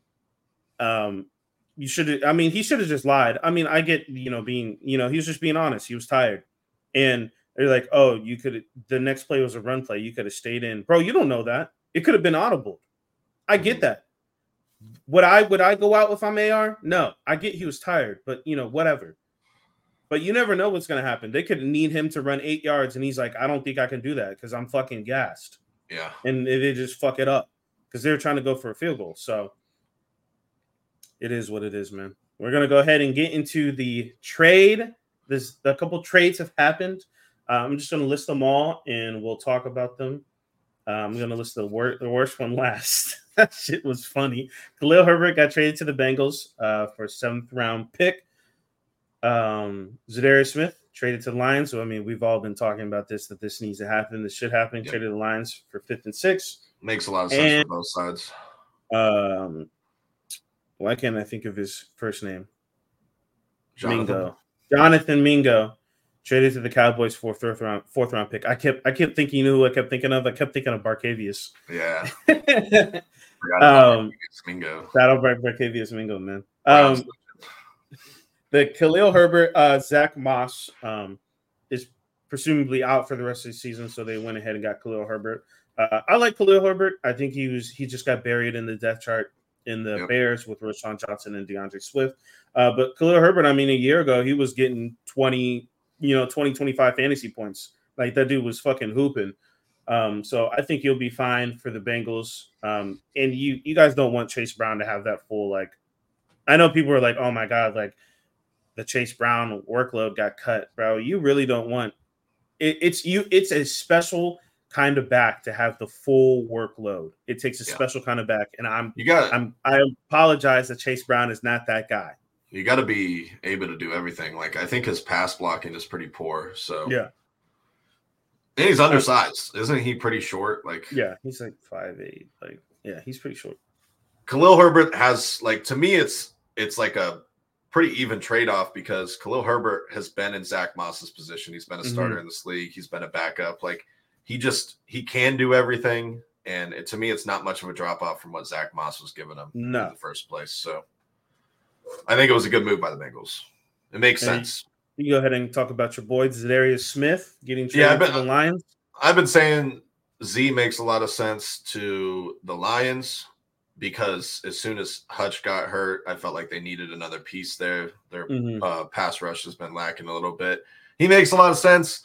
Um, you should, I mean, he should have just lied. I mean, I get, you know, being, you know, he was just being honest. He was tired. And they're like, oh, you could, the next play was a run play. You could have stayed in. Bro, you don't know that. It could have been audible. I get that. Would I, would I go out if I'm A R? No, I get he was tired, but, you know, whatever. But you never know what's going to happen. They could need him to run eight yards, and he's like, I don't think I can do that because I'm fucking gassed. Yeah. And they just fuck it up because they were trying to go for a field goal. So it is what it is, man. We're going to go ahead and get into the trade. This a couple trades have happened. Uh, I'm just going to list them all, and we'll talk about them. Uh, I'm going to list the, wor- the worst one last. That shit was funny. Khalil Herbert got traded to the Bengals uh, for a seventh round pick. Um, Zadarius Smith traded to the Lions. So, I mean, we've all been talking about this, that this needs to happen. This should happen. Yep. Traded to the Lions for fifth and sixth. Makes a lot of sense and, for both sides. Um, why can't I think of his first name? Jonathan. Mingo. Jonathan Mingo traded to the Cowboys for fourth round, fourth round pick. I kept, I kept thinking, you know who I kept thinking of? I kept thinking of Barcavius. Yeah. um, Mingo. Battle Bar- Barcavius Mingo, man. Um, the Khalil Herbert, uh, Zach Moss um, is presumably out for the rest of the season, so they went ahead and got Khalil Herbert. Uh, I like Khalil Herbert. I think he was he just got buried in the depth chart in the yep. Bears with Rashawn Johnson and DeAndre Swift. Uh, but Khalil Herbert, I mean, a year ago, he was getting twenty, you know, twenty, twenty-five fantasy points. Like, that dude was fucking hooping. Um, so I think he'll be fine for the Bengals. Um, and you you guys don't want Chase Brown to have that full, like, I know people are like, oh my God, like the Chase Brown workload got cut, bro. You really don't want it, it's you. It's a special kind of back to have the full workload. It takes a yeah. special kind of back. And I'm, you got, I'm, I apologize that Chase Brown is not that guy. You got to be able to do everything. Like, I think his pass blocking is pretty poor. So yeah. And he's undersized. Isn't he pretty short? Like, yeah, he's like five eight. Like, yeah, he's pretty short. Khalil Herbert has, like, to me, it's it's like a pretty even trade-off because Khalil Herbert has been in Zach Moss's position. He's been a starter mm-hmm. in this league. He's been a backup. Like, he just he can do everything. And it, to me, it's not much of a drop-off from what Zach Moss was giving him no. in the first place. So I think it was a good move by the Bengals. It makes and sense. You go ahead and talk about your boy, Zadarius Smith, getting traded yeah, been, to the Lions. I've been saying Z makes a lot of sense to the Lions because as soon as Hutch got hurt, I felt like they needed another piece there. Their mm-hmm. uh, pass rush has been lacking a little bit. He makes a lot of sense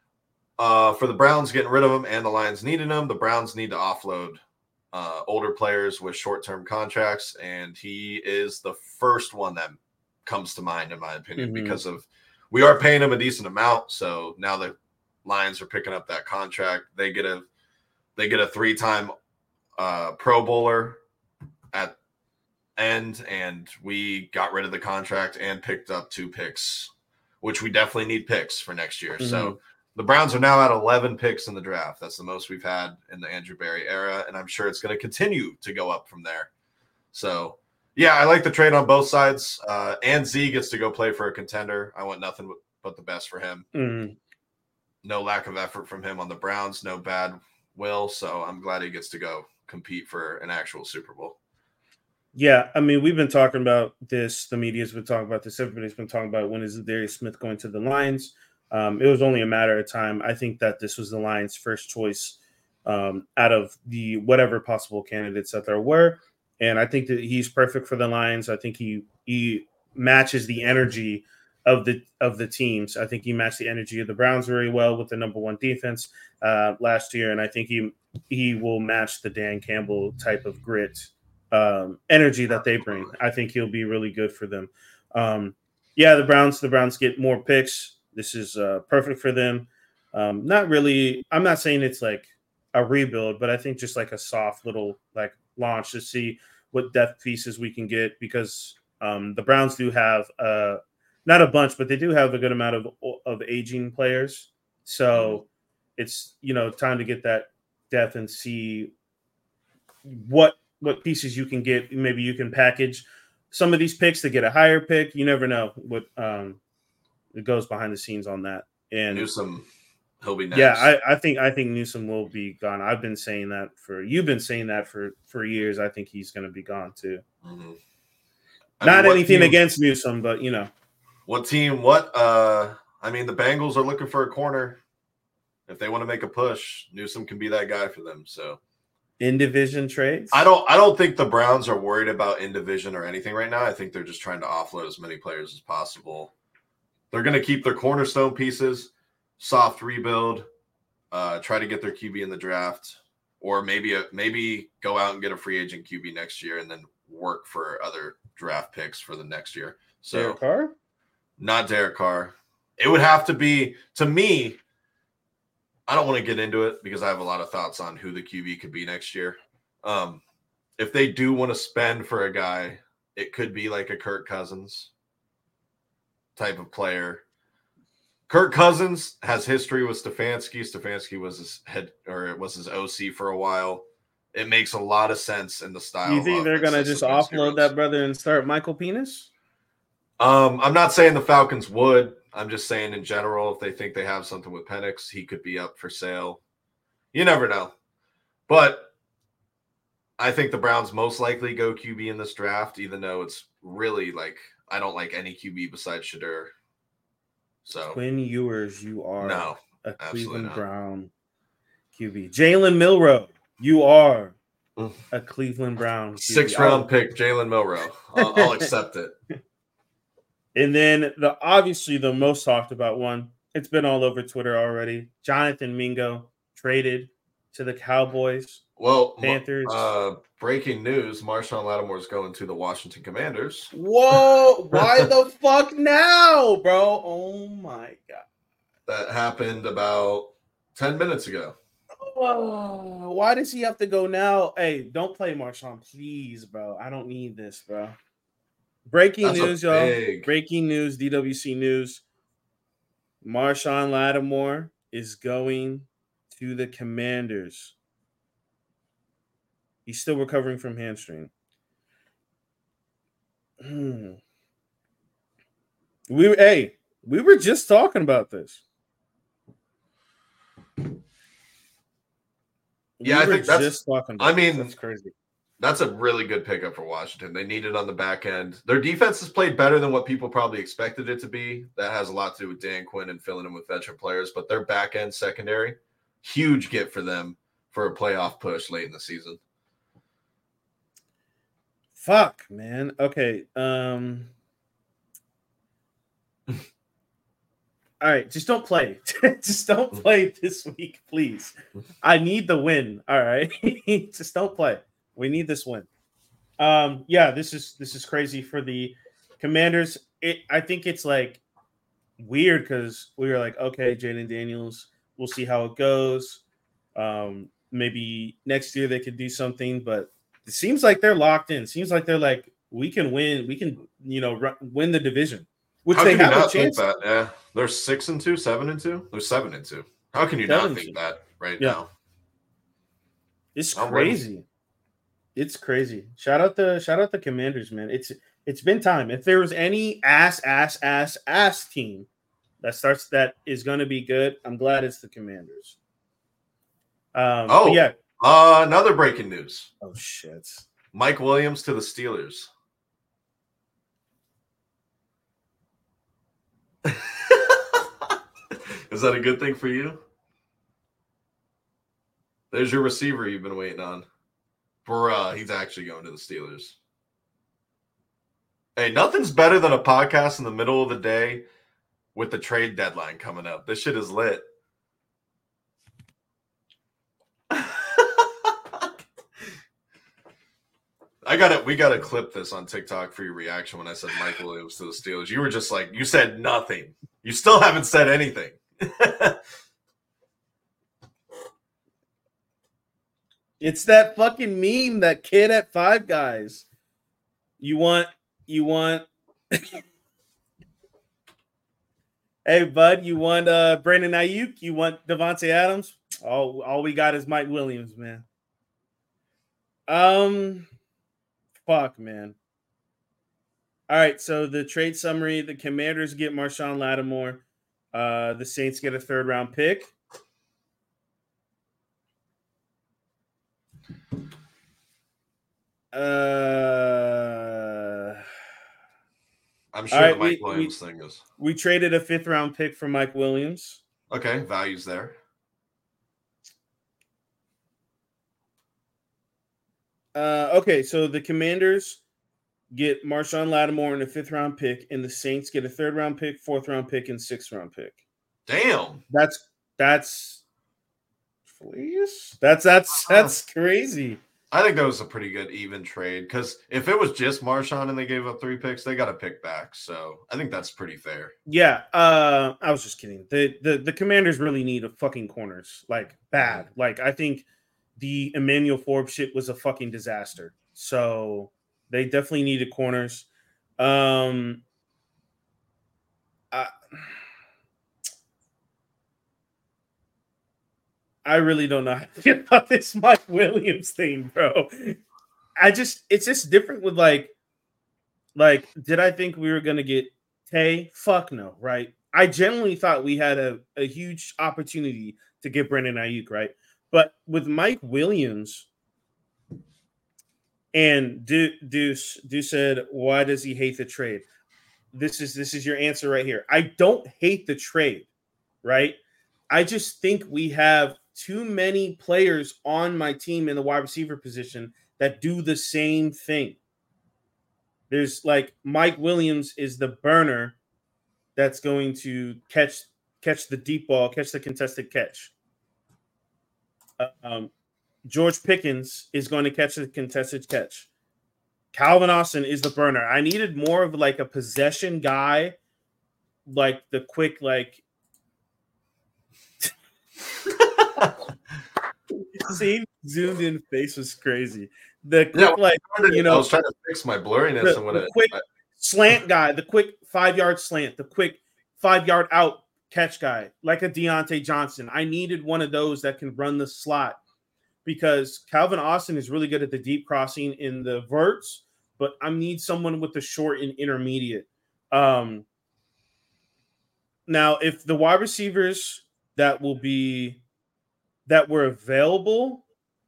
uh, for the Browns getting rid of him and the Lions needing him. The Browns need to offload uh, older players with short-term contracts, and he is the first one that comes to mind, in my opinion, mm-hmm. because of we are paying him a decent amount. So now the Lions are picking up that contract. They get a they get a three-time uh, Pro Bowler at end, and we got rid of the contract and picked up two picks, which we definitely need picks for next year. Mm-hmm. So the Browns are now at eleven picks in the draft. That's the most we've had in the Andrew Berry era, and I'm sure it's going to continue to go up from there. So, yeah, I like the trade on both sides. Uh, and Z gets to go play for a contender. I want nothing but the best for him. Mm-hmm. No lack of effort from him on the Browns, no bad will. So I'm glad he gets to go compete for an actual Super Bowl. Yeah, I mean, we've been talking about this. The media's been talking about this. Everybody's been talking about when is Zadarius Smith going to the Lions. Um, it was only a matter of time. I think that this was the Lions' first choice um, out of the whatever possible candidates that there were. And I think that he's perfect for the Lions. I think he he matches the energy of the of the teams. I think he matched the energy of the Browns very well with the number one defense uh, last year. And I think he he will match the Dan Campbell type of grit um, energy that they bring. I think he'll be really good for them. Um, yeah, the Browns, the Browns get more picks. This is uh, perfect for them. Um, not really. I'm not saying it's like a rebuild, but I think just like a soft little like launch to see what depth pieces we can get because um, the Browns do have uh, not a bunch, but they do have a good amount of of aging players. So it's you know time to get that depth and see what what pieces you can get. Maybe you can package some of these picks to get a higher pick. You never know what um, it goes behind the scenes on that. And Newsome, he'll be next. Yeah, I, I think I think Newsome will be gone. I've been saying that for you've been saying that for, for years. I think he's going to be gone too. Mm-hmm. Not mean, anything team, against Newsome, but you know, what team? What? Uh, I mean, the Bengals are looking for a corner. If they want to make a push, Newsome can be that guy for them. So, in division trades, I don't. I don't think the Browns are worried about in division or anything right now. I think they're just trying to offload as many players as possible. They're going to keep their cornerstone pieces, soft rebuild, uh, try to get their Q B in the draft. or maybe a, maybe go out and get a free agent Q B next year and then work for other draft picks for the next year. So Derek Carr? Not Derek Carr. It would have to be, to me, I don't want to get into it because I have a lot of thoughts on who the Q B could be next year. Um, if they do want to spend for a guy, it could be like a Kirk Cousins type of player. Kirk Cousins has history with Stefanski. Stefanski was his head, or it was his O C for a while. It makes a lot of sense in the style. You think they're gonna just offload that brother and start Michael Penis? Um, I'm not saying the Falcons would. I'm just saying in general, if they think they have something with Penix, he could be up for sale. You never know. But I think the Browns most likely go Q B in this draft, even though it's really like I don't like any Q B besides Shadur. So Quinn Ewers, you are no, a Cleveland not. Brown Q B. Jalen Milroe, you are a Cleveland Brown Q B. Six round pick, Jalen Milroe. I'll, I'll accept it. And then the obviously the most talked about one, it's been all over Twitter already. Jonathan Mingo traded to the Cowboys. Well, Panthers. Uh, breaking news: Marshawn Lattimore is going to the Washington Commanders. Whoa! Why the fuck now, bro? Oh my god! That happened about ten minutes ago. Oh, why does he have to go now? Hey, don't play Marshawn, please, bro. I don't need this, bro. Breaking That's news, big... y'all. Breaking news, D W C News. Marshawn Lattimore is going to the Commanders. He's still recovering from hamstring. Hmm. We hey, we were just talking about this. Yeah, we I think that's just talking about I mean, this. That's crazy. That's a really good pickup for Washington. They need it on the back end. Their defense has played better than what people probably expected it to be. That has a lot to do with Dan Quinn and filling in with veteran players. But their back end secondary, huge get for them for a playoff push late in the season. Fuck, man. Okay. Um. All right, just don't play. Just don't play this week, please. I need the win. All right, just don't play. We need this win. Um, yeah, this is this is crazy for the Commanders. It I think it's like weird because we were like, okay, Jaden Daniels, we'll see how it goes. Um, maybe next year they could do something, but it seems like they're locked in. Seems like they're like, we can win. We can, you know, r- win the division. Which How they can have you not a chance. think that? Yeah, they're six and two, seven and two. They're seven and two. How can you seven not think two. that right yeah. now? It's crazy. It's crazy. Shout out the shout out the Commanders, man. It's it's been time. If there was any ass ass ass ass team that starts that is going to be good, I'm glad it's the Commanders. Um, oh yeah. Uh, another breaking news. Oh shit. Mike Williams to the Steelers. Is that a good thing for you? There's your receiver you've been waiting on. Bruh, he's actually going to the Steelers. Hey, nothing's better than a podcast in the middle of the day with the trade deadline coming up. This shit is lit. I got it. We got to clip this on TikTok for your reaction when I said Mike Williams to the Steelers. You were just like, you said nothing. You still haven't said anything. It's that fucking meme, that kid at Five Guys. You want, you want. Hey, bud, you want uh, Brandon Ayuk? You want Devontae Adams? All, all we got is Mike Williams, man. Um, fuck, man. All right, so the trade summary: the Commanders get Marshawn Lattimore. Uh, the Saints get a third round pick. Uh, I'm sure right, the Mike we, Williams we, thing is. We traded a fifth round pick for Mike Williams. Okay, values there. Uh, okay, so the Commanders get Marshawn Lattimore and a fifth round pick, and the Saints get a third round pick, fourth round pick, and sixth round pick. Damn. That's that's please. That's that's that's crazy. I think that was a pretty good even trade because if it was just Marshawn and they gave up three picks, they got a pick back. So I think that's pretty fair. Yeah, uh, I was just kidding. The, the the Commanders really need a fucking corners, like bad. Like I think the Emmanuel Forbes shit was a fucking disaster. So they definitely needed corners. Um, I, I really don't know how to feel about this Mike Williams thing, bro. I just, it's just different with like, like, did I think we were going to get Tay? Fuck no, right? I genuinely thought we had a, a huge opportunity to get Brandon Ayuk, right? But with Mike Williams and Deuce, Deuce, Deuce said, why does he hate the trade? This is this is your answer right here. I don't hate the trade, right? I just think we have too many players on my team in the wide receiver position that do the same thing. There's like Mike Williams is the burner that's going to catch catch the deep ball, catch the contested catch. Um, George Pickens is going to catch the contested catch. Calvin Austin is the burner. I needed more of like a possession guy, like the quick, like. Seeing zoomed in face was crazy. The quick, yeah, like to, you know, I was trying to fix my blurriness. The, and when the it, quick I, slant guy, the quick five yard slant, the quick five yard out catch guy, like a Deontay Johnson. I needed one of those that can run the slot because Calvin Austin is really good at the deep crossing in the verts, but I need someone with the short and intermediate. Um, now, if the wide receivers that will be that were available,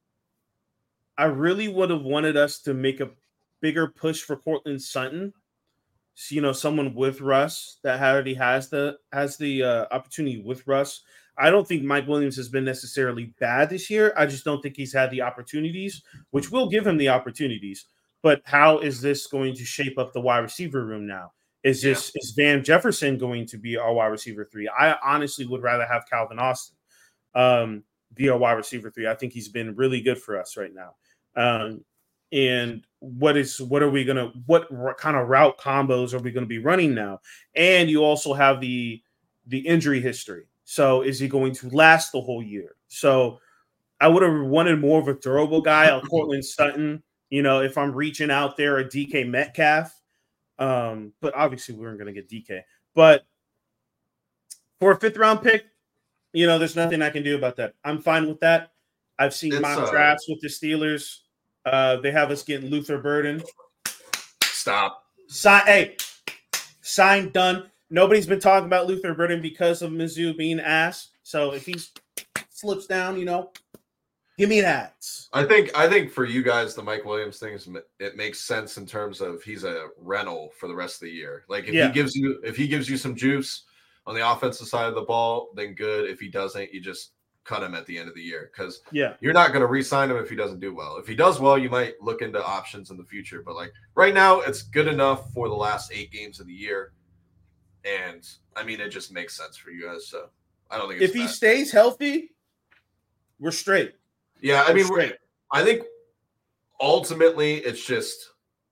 I really would have wanted us to make a bigger push for Courtland Sutton. So, you know, someone with Russ that already has the has the uh, opportunity with Russ. I don't think Mike Williams has been necessarily bad this year. I just don't think he's had the opportunities, which will give him the opportunities. But how is this going to shape up the wide receiver room now? Is this yeah. is Van Jefferson going to be our wide receiver three? I honestly would rather have Calvin Austin um, be our wide receiver three. I think he's been really good for us right now. Um, and what is what are we gonna what r- kind of route combos are we going to be running now? And you also have the the injury history. So is he going to last the whole year? So I would have wanted more of a durable guy, a Courtland Sutton. You know, if I'm reaching out there, a D K Metcalf. Um, but obviously we weren't going to get D K. But for a fifth round pick, you know, there's nothing I can do about that. I'm fine with that. I've seen It's, mock uh, drafts with the Steelers. Uh, they have us getting Luther Burden. Stop. Sign, hey, signed, done. Nobody's been talking about Luther Burden because of Mizzou being ass. So if he slips down, you know, give me that. I think I think for you guys, the Mike Williams thing is it makes sense in terms of he's a rental for the rest of the year. Like if Yeah. he gives you if he gives you some juice on the offensive side of the ball, then good. If he doesn't, you just cut him at the end of the year because Yeah. you're not going to re-sign him if he doesn't do well. If he does well, you might look into options in the future. But like right now, it's good enough for the last eight games of the year. And I mean, it just makes sense for you guys. So I don't think it's If he bad. stays healthy, we're straight. Yeah, I We're mean, straight. we're, I think ultimately it's just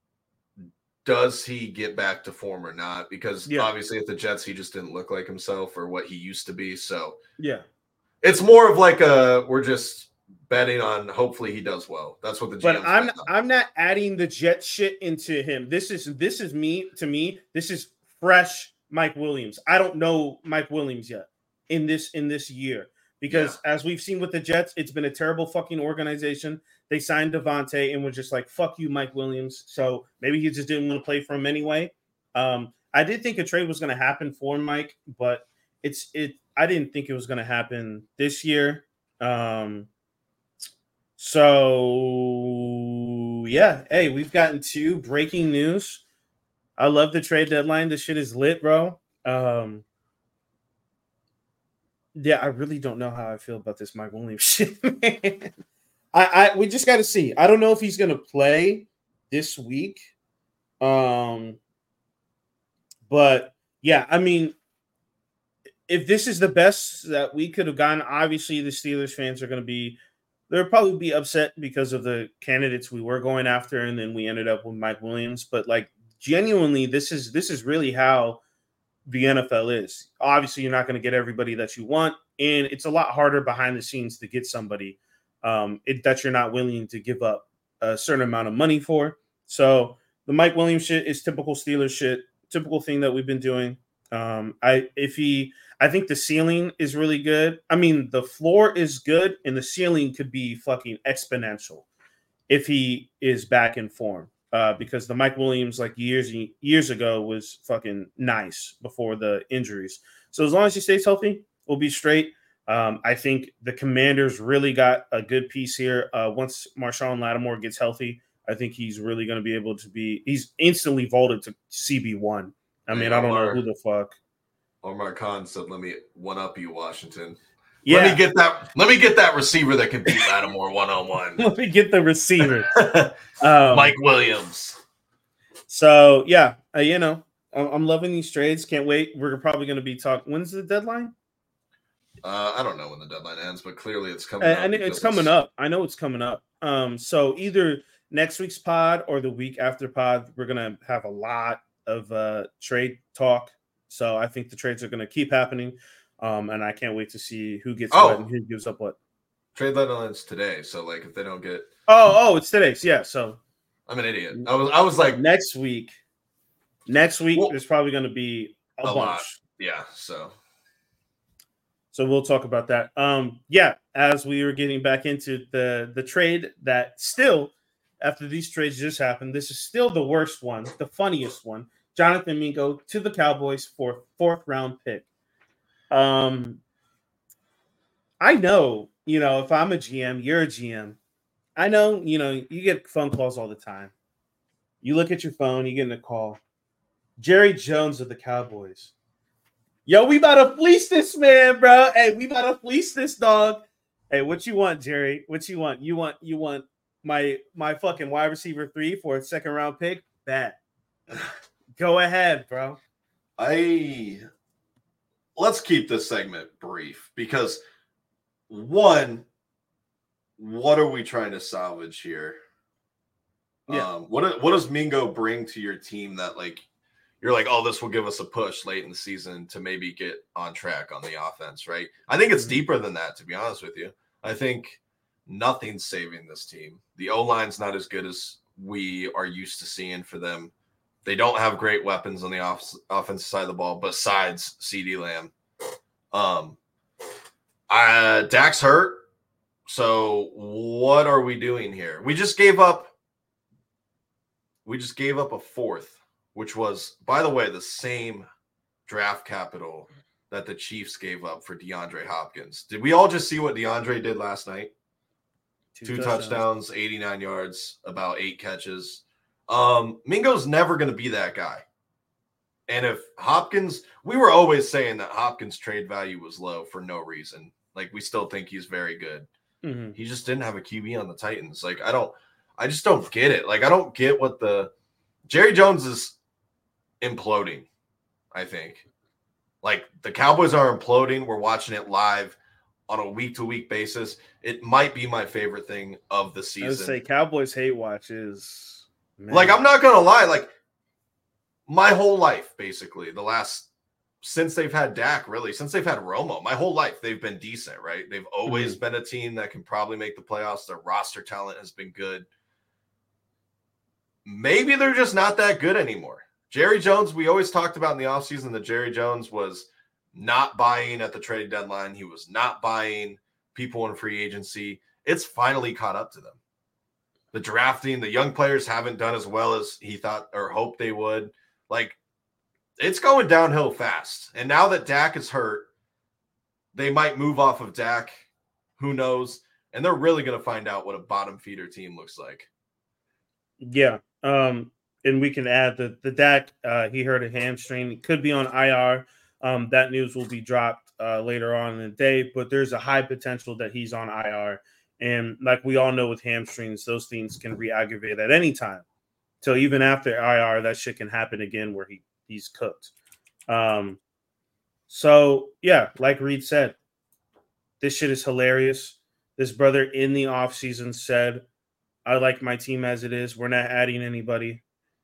does he get back to form or not? Because Yeah. obviously at the Jets, he just didn't look like himself or what he used to be. So Yeah. it's more of like a we're just betting on hopefully he does well. That's what the G M's But I'm betting on. I'm not adding the Jet shit into him. This is this is me to me. This is fresh Mike Williams. I don't know Mike Williams yet in this in this year because yeah. as we've seen with the Jets, it's been a terrible fucking organization. They signed Devontae and were just like, fuck you, Mike Williams. So maybe he just didn't want to play for him anyway. Um, I did think a trade was going to happen for Mike, but it's it. I didn't think it was going to happen this year. Um, so yeah, hey, we've gotten two breaking news. I love the trade deadline. This shit is lit, bro. Um, yeah, I really don't know how I feel about this Mike Williams shit, man. I, I we just got to see. I don't know if he's going to play this week. Um, but yeah, I mean, if this is the best that we could have gotten, obviously the Steelers fans are going to be, they'll probably be upset because of the candidates we were going after, and then we ended up with Mike Williams. But like genuinely, this is this is really how the N F L is. Obviously, you're not going to get everybody that you want, and it's a lot harder behind the scenes to get somebody um, it, that you're not willing to give up a certain amount of money for. So the Mike Williams shit is typical Steelers shit, typical thing that we've been doing. Um, I if he, I think the ceiling is really good. I mean, the floor is good, and the ceiling could be fucking exponential if he is back in form. Uh, because the Mike Williams like years years ago was fucking nice before the injuries. So as long as he stays healthy, we'll be straight. Um, I think the Commanders really got a good piece here. Uh, once Marshawn Lattimore gets healthy, I think he's really going to be able to be. He's instantly vaulted to C B one. I mean, hey, I don't Omar, know who the fuck. Omar Khan said, "Let me one up you, Washington." Yeah. Let me get that. Let me get that receiver that can beat Lattimore one on one. Let me get the receiver, um, Mike Williams. So yeah, uh, you know, I'm loving these trades. Can't wait. We're probably going to be talking. When's the deadline? Uh, I don't know when the deadline ends, but clearly it's coming. I, up I it's coming it's... up. I know it's coming up. Um, so either next week's pod or the week after pod, we're gonna have a lot of uh, trade talk. So I think the trades are going to keep happening. Um, and I can't wait to see who gets oh. what and who gives up what. Trade deadline's today, so like if they don't get oh oh it's today's yeah. So I'm an idiot. I was I was like next week. Next week well, there's probably going to be a, a bunch. Lot. Yeah. So so we'll talk about that. Um, yeah. As we were getting back into the the trade that still after these trades just happened, this is still the worst one, the funniest one. Jonathan Mingo to the Cowboys for fourth round pick. Um, I know, you know, if I'm a G M, you're a G M. I know, you know, you get phone calls all the time. You look at your phone, you get a call. Jerry Jones of the Cowboys. Yo, we about to fleece this man, bro. Hey, we about to fleece this dog. Hey, what you want, Jerry? What you want? You want you want my my fucking wide receiver three for a second round pick? Bet. Go ahead, bro. I let's keep this segment brief because one, what are we trying to salvage here? Yeah. Um, what what does Mingo bring to your team that like you're like, oh, this will give us a push late in the season to maybe get on track on the offense, right? I think it's deeper than that, to be honest with you. I think nothing's saving this team. The O-line's not as good as we are used to seeing for them. They don't have great weapons on the off- offensive side of the ball besides CeeDee Lamb. Um, uh, Dak's hurt. So what are we doing here? We just gave up. We just gave up a fourth, which was, by the way, the same draft capital that the Chiefs gave up for DeAndre Hopkins. Did we all just see what DeAndre did last night? Two, Two touchdowns. touchdowns, eighty-nine yards, about eight catches. Um, Mingo's never going to be that guy. And if Hopkins, we were always saying that Hopkins' trade value was low for no reason. Like, we still think he's very good. Mm-hmm. He just didn't have a Q B on the Titans. Like, I don't, I just don't get it. Like, I don't get what the Jerry Jones is imploding, I think. Like, the Cowboys are imploding. We're watching it live on a week-to-week basis. It might be my favorite thing of the season. I would say Cowboys hate watch is man. Like, I'm not gonna lie, like my whole life, basically, the last since they've had Dak, really, since they've had Romo, my whole life they've been decent, right? They've always mm-hmm. been a team that can probably make the playoffs. Their roster talent has been good. Maybe they're just not that good anymore. Jerry Jones, we always talked about in the offseason that Jerry Jones was not buying at the trade deadline. He was not buying people in free agency. It's finally caught up to them. The drafting, the young players haven't done as well as he thought or hoped they would. Like, it's going downhill fast. And now that Dak is hurt, they might move off of Dak. Who knows? And they're really going to find out what a bottom feeder team looks like. Yeah. Um, and we can add that the Dak, uh, he hurt a hamstring. It could be on I R. Um, that news will be dropped uh, later on in the day, but there's a high potential that he's on I R. And like we all know with hamstrings, those things can re-aggravate at any time. So even after I R, that shit can happen again where he he's cooked. Um, So, yeah, like Reed said, this shit is hilarious. This brother in the offseason said, I like my team as it is. We're not adding anybody.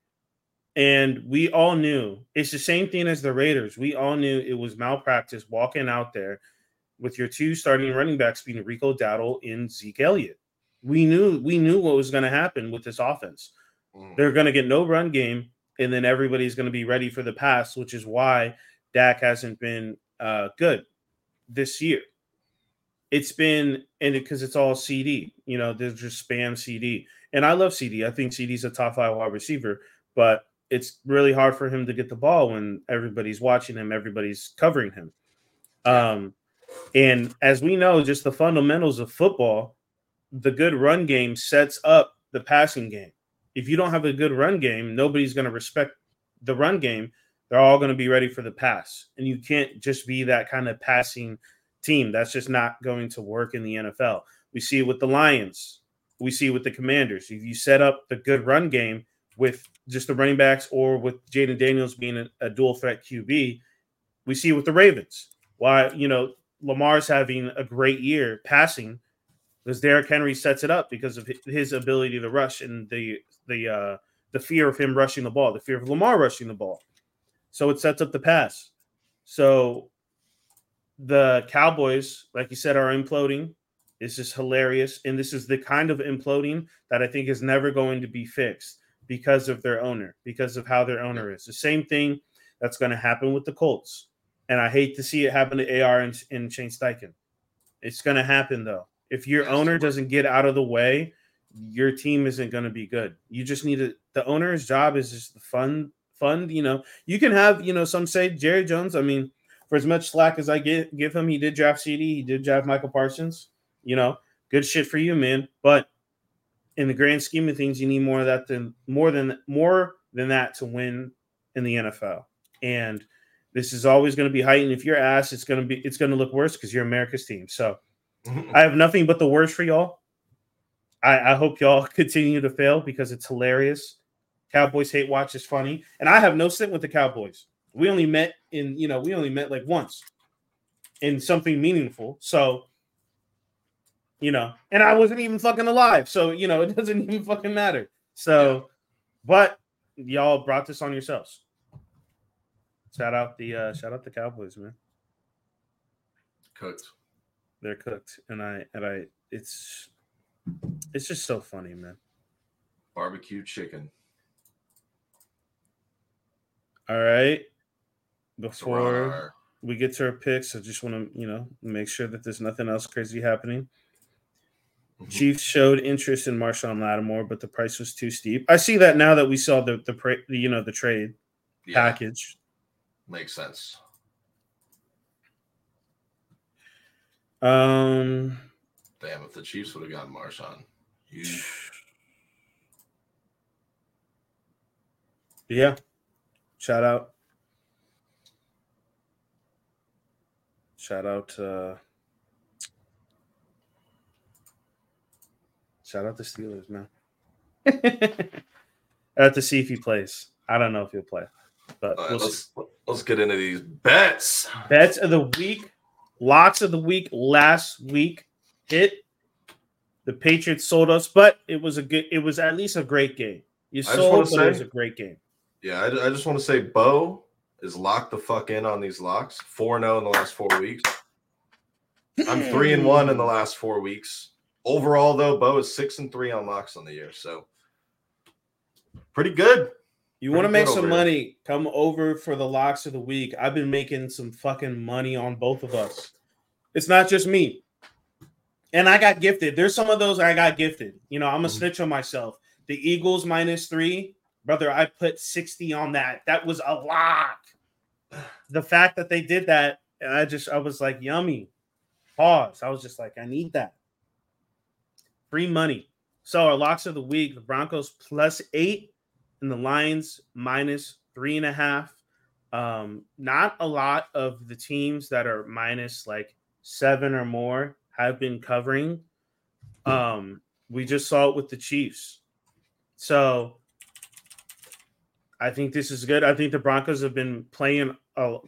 And we all knew it's the same thing as the Raiders. We all knew it was malpractice walking out there with your two starting running backs being Rico Dowdle and Zeke Elliott. We knew we knew what was going to happen with this offense. Mm. They're going to get no run game, and then everybody's going to be ready for the pass, which is why Dak hasn't been uh, good this year. It's been, and because it, it's all C D, you know, there's just spam C D. And I love C D. I think C D's a top five wide receiver, but it's really hard for him to get the ball when everybody's watching him, everybody's covering him. Um, and as we know, just the fundamentals of football, the good run game sets up the passing game. If you don't have a good run game, nobody's going to respect the run game. They're all going to be ready for the pass. And you can't just be that kind of passing team. That's just not going to work in the N F L. We see it with the Lions. We see it with the Commanders. If you set up the good run game with just the running backs or with Jaden Daniels being a, a dual threat Q B, we see it with the Ravens. Why, you know, Lamar's having a great year passing because Derrick Henry sets it up because of his ability to rush and the the uh, the fear of him rushing the ball, the fear of Lamar rushing the ball. So it sets up the pass. So the Cowboys, like you said, are imploding. It's just hilarious. And this is the kind of imploding that I think is never going to be fixed because of their owner, because of how their owner is. The same thing that's going to happen with the Colts. And I hate to see it happen to A R and, and Shane Steichen. It's going to happen, though. If your owner doesn't get out of the way, your team isn't going to be good. You just need to – the owner's job is just the fund, fund, you know. You can have, you know, some say Jerry Jones. I mean, for as much slack as I give, give him, he did draft C D. He did draft Michael Parsons. You know, good shit for you, man. But in the grand scheme of things, you need more of that than more than more than that to win in the N F L. And this is always going to be heightened. If you're ass, it's going to be it's going to look worse because you're America's team. So I have nothing but the worst for y'all. I, I hope y'all continue to fail because it's hilarious. Cowboys hate watch is funny, and I have no stint with the Cowboys. We only met in you know we only met like once in something meaningful. So. You know, and I wasn't even fucking alive. So, you know, it doesn't even fucking matter. So, yeah. But y'all brought this on yourselves. Shout out the uh shout out the Cowboys, man. Cooked. They're cooked. And I and I it's it's just so funny, man. Barbecue chicken. All right. Before Rawr. we get to our picks, I just want to, you know, make sure that there's nothing else crazy happening. Mm-hmm. Chiefs showed interest in Marshawn Lattimore, but the price was too steep. I see that now that we saw the the, the you know the trade yeah. package. Makes sense. Um, damn! If the Chiefs would have gotten Marshawn, you... yeah. Shout out. Shout out. Uh, Shout out the Steelers, man. I have to see if he plays. I don't know if he'll play. But right, we'll let's, let's get into these bets. Bets of the week. Locks of the week last week hit. The Patriots sold us, but it was a good it was at least a great game. You sold, but say, it was a great game. Yeah, I, I just want to say Bo is locked the fuck in on these locks. four and oh in the last four weeks. I'm three and one in the last four weeks. Overall, though, Bo is six and three on locks on the year, so pretty good. You want to make some money? Here. Come over for the locks of the week. I've been making some fucking money on both of us. It's not just me, and I got gifted. There's some of those I got gifted. You know, I'm a mm-hmm. snitch on myself. The Eagles minus three, brother. I put sixty on that. That was a lock. The fact that they did that, and I just I was like, yummy. Pause. I was just like, I need that. Free money. So our locks of the week, the Broncos plus eight and the Lions minus three and a half. Um, not a lot of the teams that are minus like seven or more have been covering. Um, we just saw it with the Chiefs. So I think this is good. I think the Broncos have been playing a,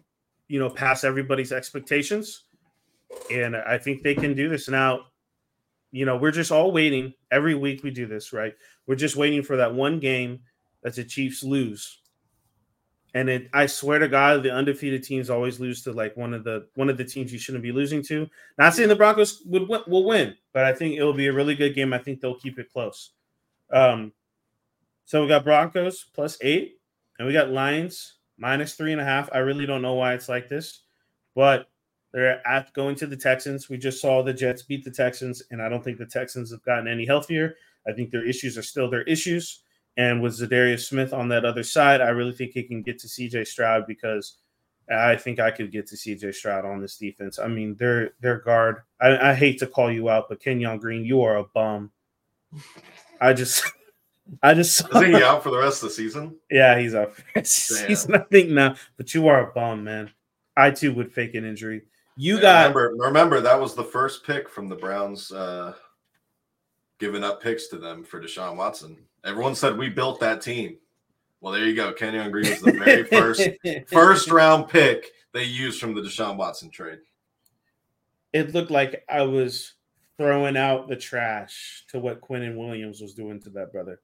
you know, pass everybody's expectations. And I think they can do this. Now, you know, we're just all waiting. Every week we do this, right? We're just waiting for that one game that the Chiefs lose. And it, I swear to God, the undefeated teams always lose to like one of the one of the teams you shouldn't be losing to. Not saying the Broncos would will win, but I think it'll be a really good game. I think they'll keep it close. Um, so we got Broncos plus eight, and we got Lions minus three and a half. I really don't know why it's like this, but they're at going to the Texans. We just saw the Jets beat the Texans, and I don't think the Texans have gotten any healthier. I think their issues are still their issues. And with Zadarius Smith on that other side, I really think he can get to C J Stroud because I think I could get to C J Stroud on this defense. I mean, their their guard. I, I hate to call you out, but Kenyon Green, you are a bum. I just, I just. Is he out for the rest of the season? Yeah, he's out. He's nothing now, but you are a bum, man. I too would fake an injury. You yeah, got remember, remember that was the first pick from the Browns, uh, giving up picks to them for Deshaun Watson. Everyone said we built that team. Well, there you go. Kenyon Green was the very first first round pick they used from the Deshaun Watson trade. It looked like I was throwing out the trash to what Quinnen Williams was doing to that brother.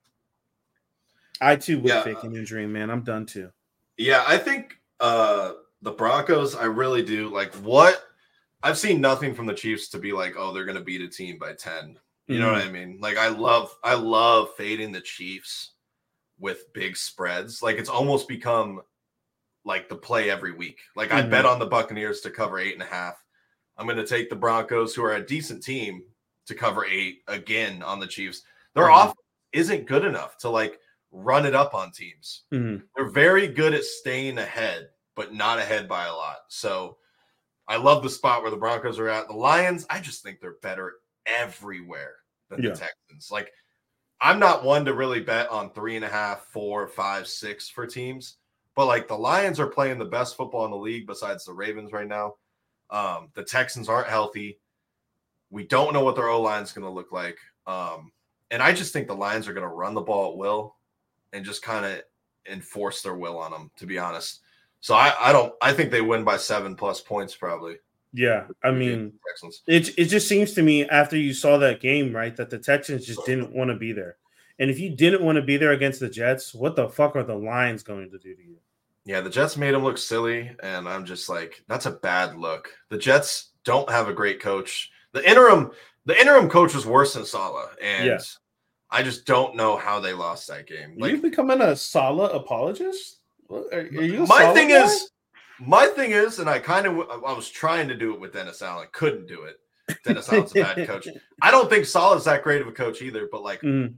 I too would yeah. fake an injury, man. I'm done too. Yeah, I think uh, the Broncos, I really do. Like what I've seen nothing from the Chiefs to be like, oh, they're going to beat a team by ten. You know mm-hmm. what I mean? Like I love, I love fading the Chiefs with big spreads. Like it's almost become like the play every week. Like mm-hmm. I bet on the Buccaneers to cover eight and a half. I'm going to take the Broncos, who are a decent team, to cover eight again on the Chiefs. Their mm-hmm. offense isn't good enough to like run it up on teams. Mm-hmm. They're very good at staying ahead, but not ahead by a lot. So I love the spot where the Broncos are at. The Lions, I just think they're better everywhere than yeah. the Texans. Like I'm not one to really bet on three and a half, four, five, six for teams, but like the Lions are playing the best football in the league besides the Ravens right now. Um, the Texans aren't healthy. We don't know what their O-line is going to look like. Um, and I just think the Lions are going to run the ball at will and just kind of enforce their will on them, to be honest. So I, I don't, I think they win by seven plus points probably. Yeah, I mean, it it just seems to me after you saw that game, right, that the Texans just didn't want to be there. And if you didn't want to be there against the Jets, what the fuck are the Lions going to do to you? Yeah, the Jets made them look silly, and I'm just like, that's a bad look. The Jets don't have a great coach. The interim, the interim coach was worse than Saleh, and yeah. I just don't know how they lost that game. Like, are you becoming a Saleh apologist? Are, are you a my Saleh thing guy? is. My thing is, and I kind of I was trying to do it with Dennis Allen, couldn't do it. Dennis Allen's a bad coach. I don't think Saleh's that great of a coach either, but like mm.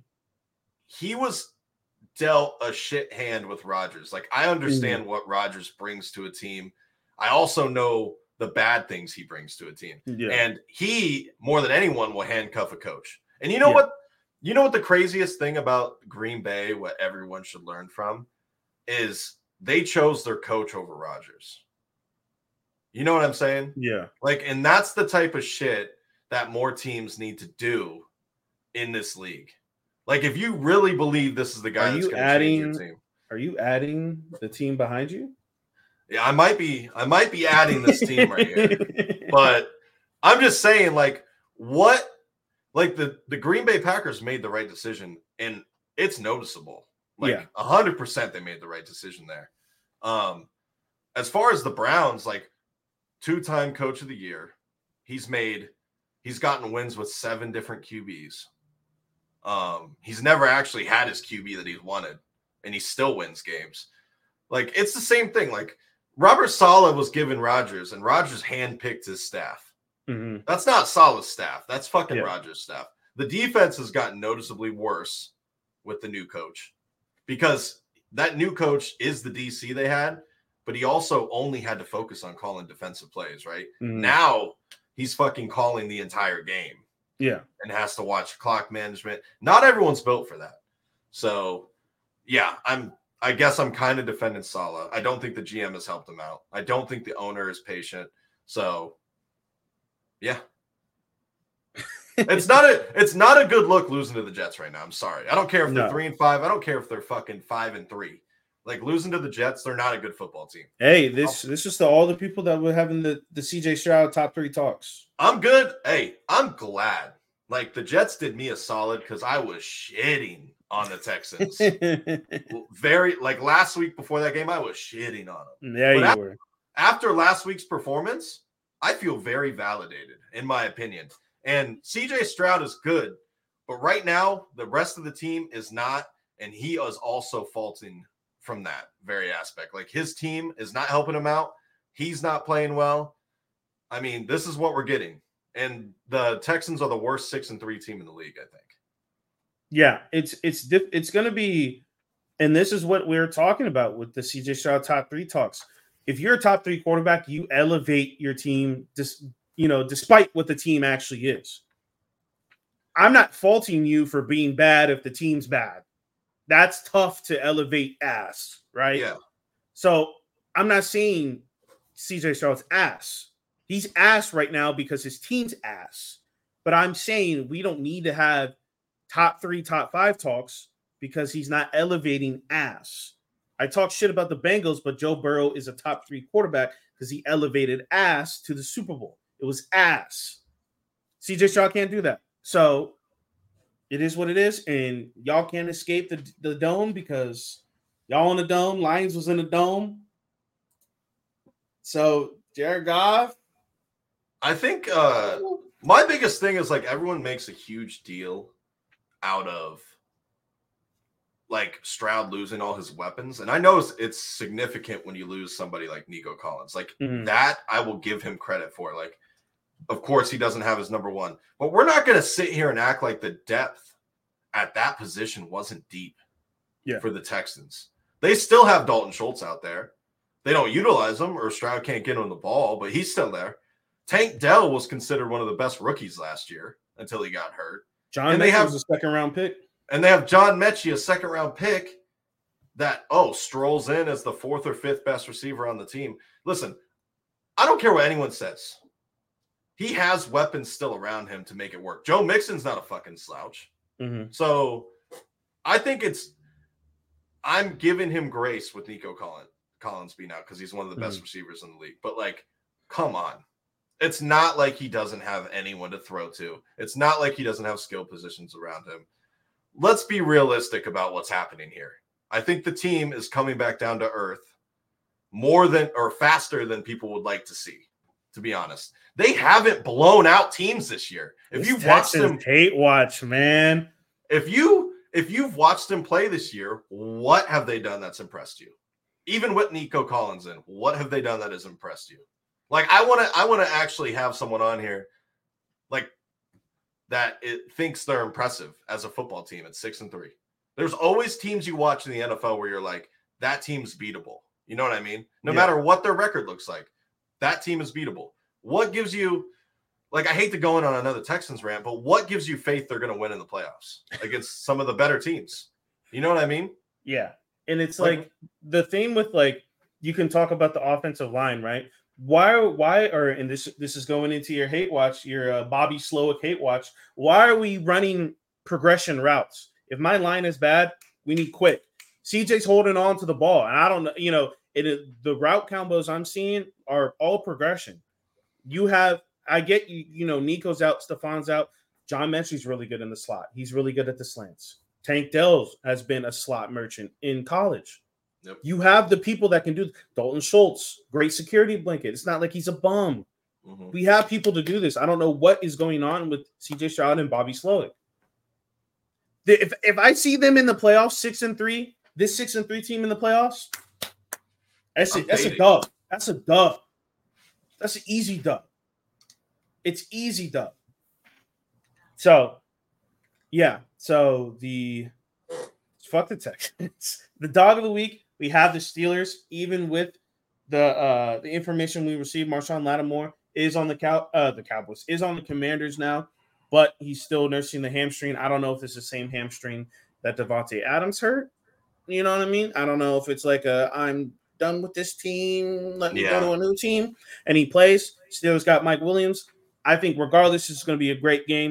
he was dealt a shit hand with Rodgers. Like I understand mm. what Rodgers brings to a team. I also know the bad things he brings to a team. Yeah. And he, more than anyone, will handcuff a coach. And you know yeah. what? You know what the craziest thing about Green Bay, what everyone should learn from, is they chose their coach over Rodgers. You know what I'm saying? Yeah. Like, and that's the type of shit that more teams need to do in this league. Like, if you really believe this is the guy are that's you going to adding, change your team. Are you adding the team behind you? Yeah, I might be. I might be adding this team right here. But I'm just saying, like, what? Like, the, the Green Bay Packers made the right decision, and it's noticeable. Like, yeah. one hundred percent they made the right decision there. Um, as far as the Browns, like, two-time coach of the year, he's made – he's gotten wins with seven different Q Bs. Um, he's never actually had his Q B that he's wanted, and he still wins games. Like, it's the same thing. Like, Robert Saleh was given Rodgers, and Rodgers handpicked his staff. Mm-hmm. That's not Saleh's staff. That's fucking yeah. Rodgers' staff. The defense has gotten noticeably worse with the new coach because that new coach is the D C they had, but he also only had to focus on calling defensive plays, right? Mm-hmm. Now he's fucking calling the entire game. Yeah. And has to watch clock management. Not everyone's built for that. So, yeah, I'm I guess I'm kind of defending Saleh. I don't think the G M has helped him out. I don't think the owner is patient. So, yeah. it's not a it's not a good look losing to the Jets right now. I'm sorry. I don't care if they're no. three and five. I don't care if they're fucking five and three. Like losing to the Jets, they're not a good football team. Hey, this this is to all the people that were having the, the C J Stroud top three talks. I'm good. Hey, I'm glad. Like the Jets did me a solid because I was shitting on the Texans. Very like last week before that game, I was shitting on them. Yeah, but you after, were. After last week's performance, I feel very validated, in my opinion. And C J Stroud is good, but right now the rest of the team is not, and he is also faulting from that very aspect. Like his team is not helping him out. He's not playing well. I mean, this is what we're getting. And the Texans are the worst six and three team in the league, I think. Yeah, it's it's diff- it's going to be, and this is what we're talking about with the C J Stroud top three talks. If you're a top three quarterback, you elevate your team, just you know, despite what the team actually is. I'm not faulting you for being bad if the team's bad. That's tough to elevate ass, right? Yeah. So I'm not saying C J Stroud's ass. He's ass right now because his team's ass. But I'm saying we don't need to have top three, top five talks because he's not elevating ass. I talk shit about the Bengals, but Joe Burrow is a top three quarterback because he elevated ass to the Super Bowl. It was ass. C J Stroud can't do that. So it is what it is, and y'all can't escape the, the dome because y'all in the dome. Lions was in the dome. So Jared Goff. I think uh, my biggest thing is like everyone makes a huge deal out of like Stroud losing all his weapons. And I know it's, it's significant when you lose somebody like Nico Collins. Like mm-hmm. that I will give him credit for. Like, of course, he doesn't have his number one. But we're not going to sit here and act like the depth at that position wasn't deep yeah. for the Texans. They still have Dalton Schultz out there. They don't utilize him, or Stroud can't get him the ball, but he's still there. Tank Dell was considered one of the best rookies last year until he got hurt. John Mechie was a second-round pick. And they have John Mechie, a second-round pick, that, oh, strolls in as the fourth or fifth best receiver on the team. Listen, I don't care what anyone says. He has weapons still around him to make it work. Joe Mixon's not a fucking slouch. Mm-hmm. So I think it's – I'm giving him grace with Nico Collins, Collins being out because he's one of the best mm-hmm. receivers in the league. But, like, come on. It's not like he doesn't have anyone to throw to. It's not like he doesn't have skill positions around him. Let's be realistic about what's happening here. I think the team is coming back down to earth more than or faster than people would like to see, to be honest. They haven't blown out teams this year. If this you've watched them hate watch, man. If you if you've watched them play this year, what have they done that's impressed you? Even with Nico Collins in, what have they done that has impressed you? Like I want to I want to actually have someone on here like that it thinks they're impressive as a football team at six and three. There's always teams you watch in the N F L where you're like, that team's beatable. You know what I mean? No yeah. matter what their record looks like, that team is beatable. What gives you, like, I hate to go in on another Texans rant, but what gives you faith they're going to win in the playoffs against some of the better teams? You know what I mean? Yeah. And it's like, like the thing with, like, you can talk about the offensive line, right? Why, why, or, and this, this is going into your hate watch, your uh, Bobby Slowick hate watch. Why are we running progression routes? If my line is bad, we need quick. C J's holding on to the ball. And I don't know, you know, it is, the route combos I'm seeing are all progression. You have, I get you, you know, Nico's out, Stefan's out. John Mechie's really good in the slot. He's really good at the slants. Tank Dell has been a slot merchant in college. Yep. You have the people that can do Dalton Schultz, great security blanket. It's not like he's a bum. Mm-hmm. We have people to do this. I don't know what is going on with C J Stroud and Bobby Slowick. If if I see them in the playoffs, six and three, this six and three team in the playoffs, that's a, that's a dub. That's a dub. That's an easy dub. It's easy dub. So, yeah. So the fuck the Texans. The dog of the week. We have the Steelers, even with the uh, the information we received. Marshawn Lattimore is on the cow uh, the Cowboys is on the Commanders now, but he's still nursing the hamstring. I don't know if it's the same hamstring that Devontae Adams hurt. You know what I mean? I don't know if it's like a I'm done with this team. Let me yeah. go to a new team, and he plays. Steelers got Mike Williams. I think regardless, it's going to be a great game.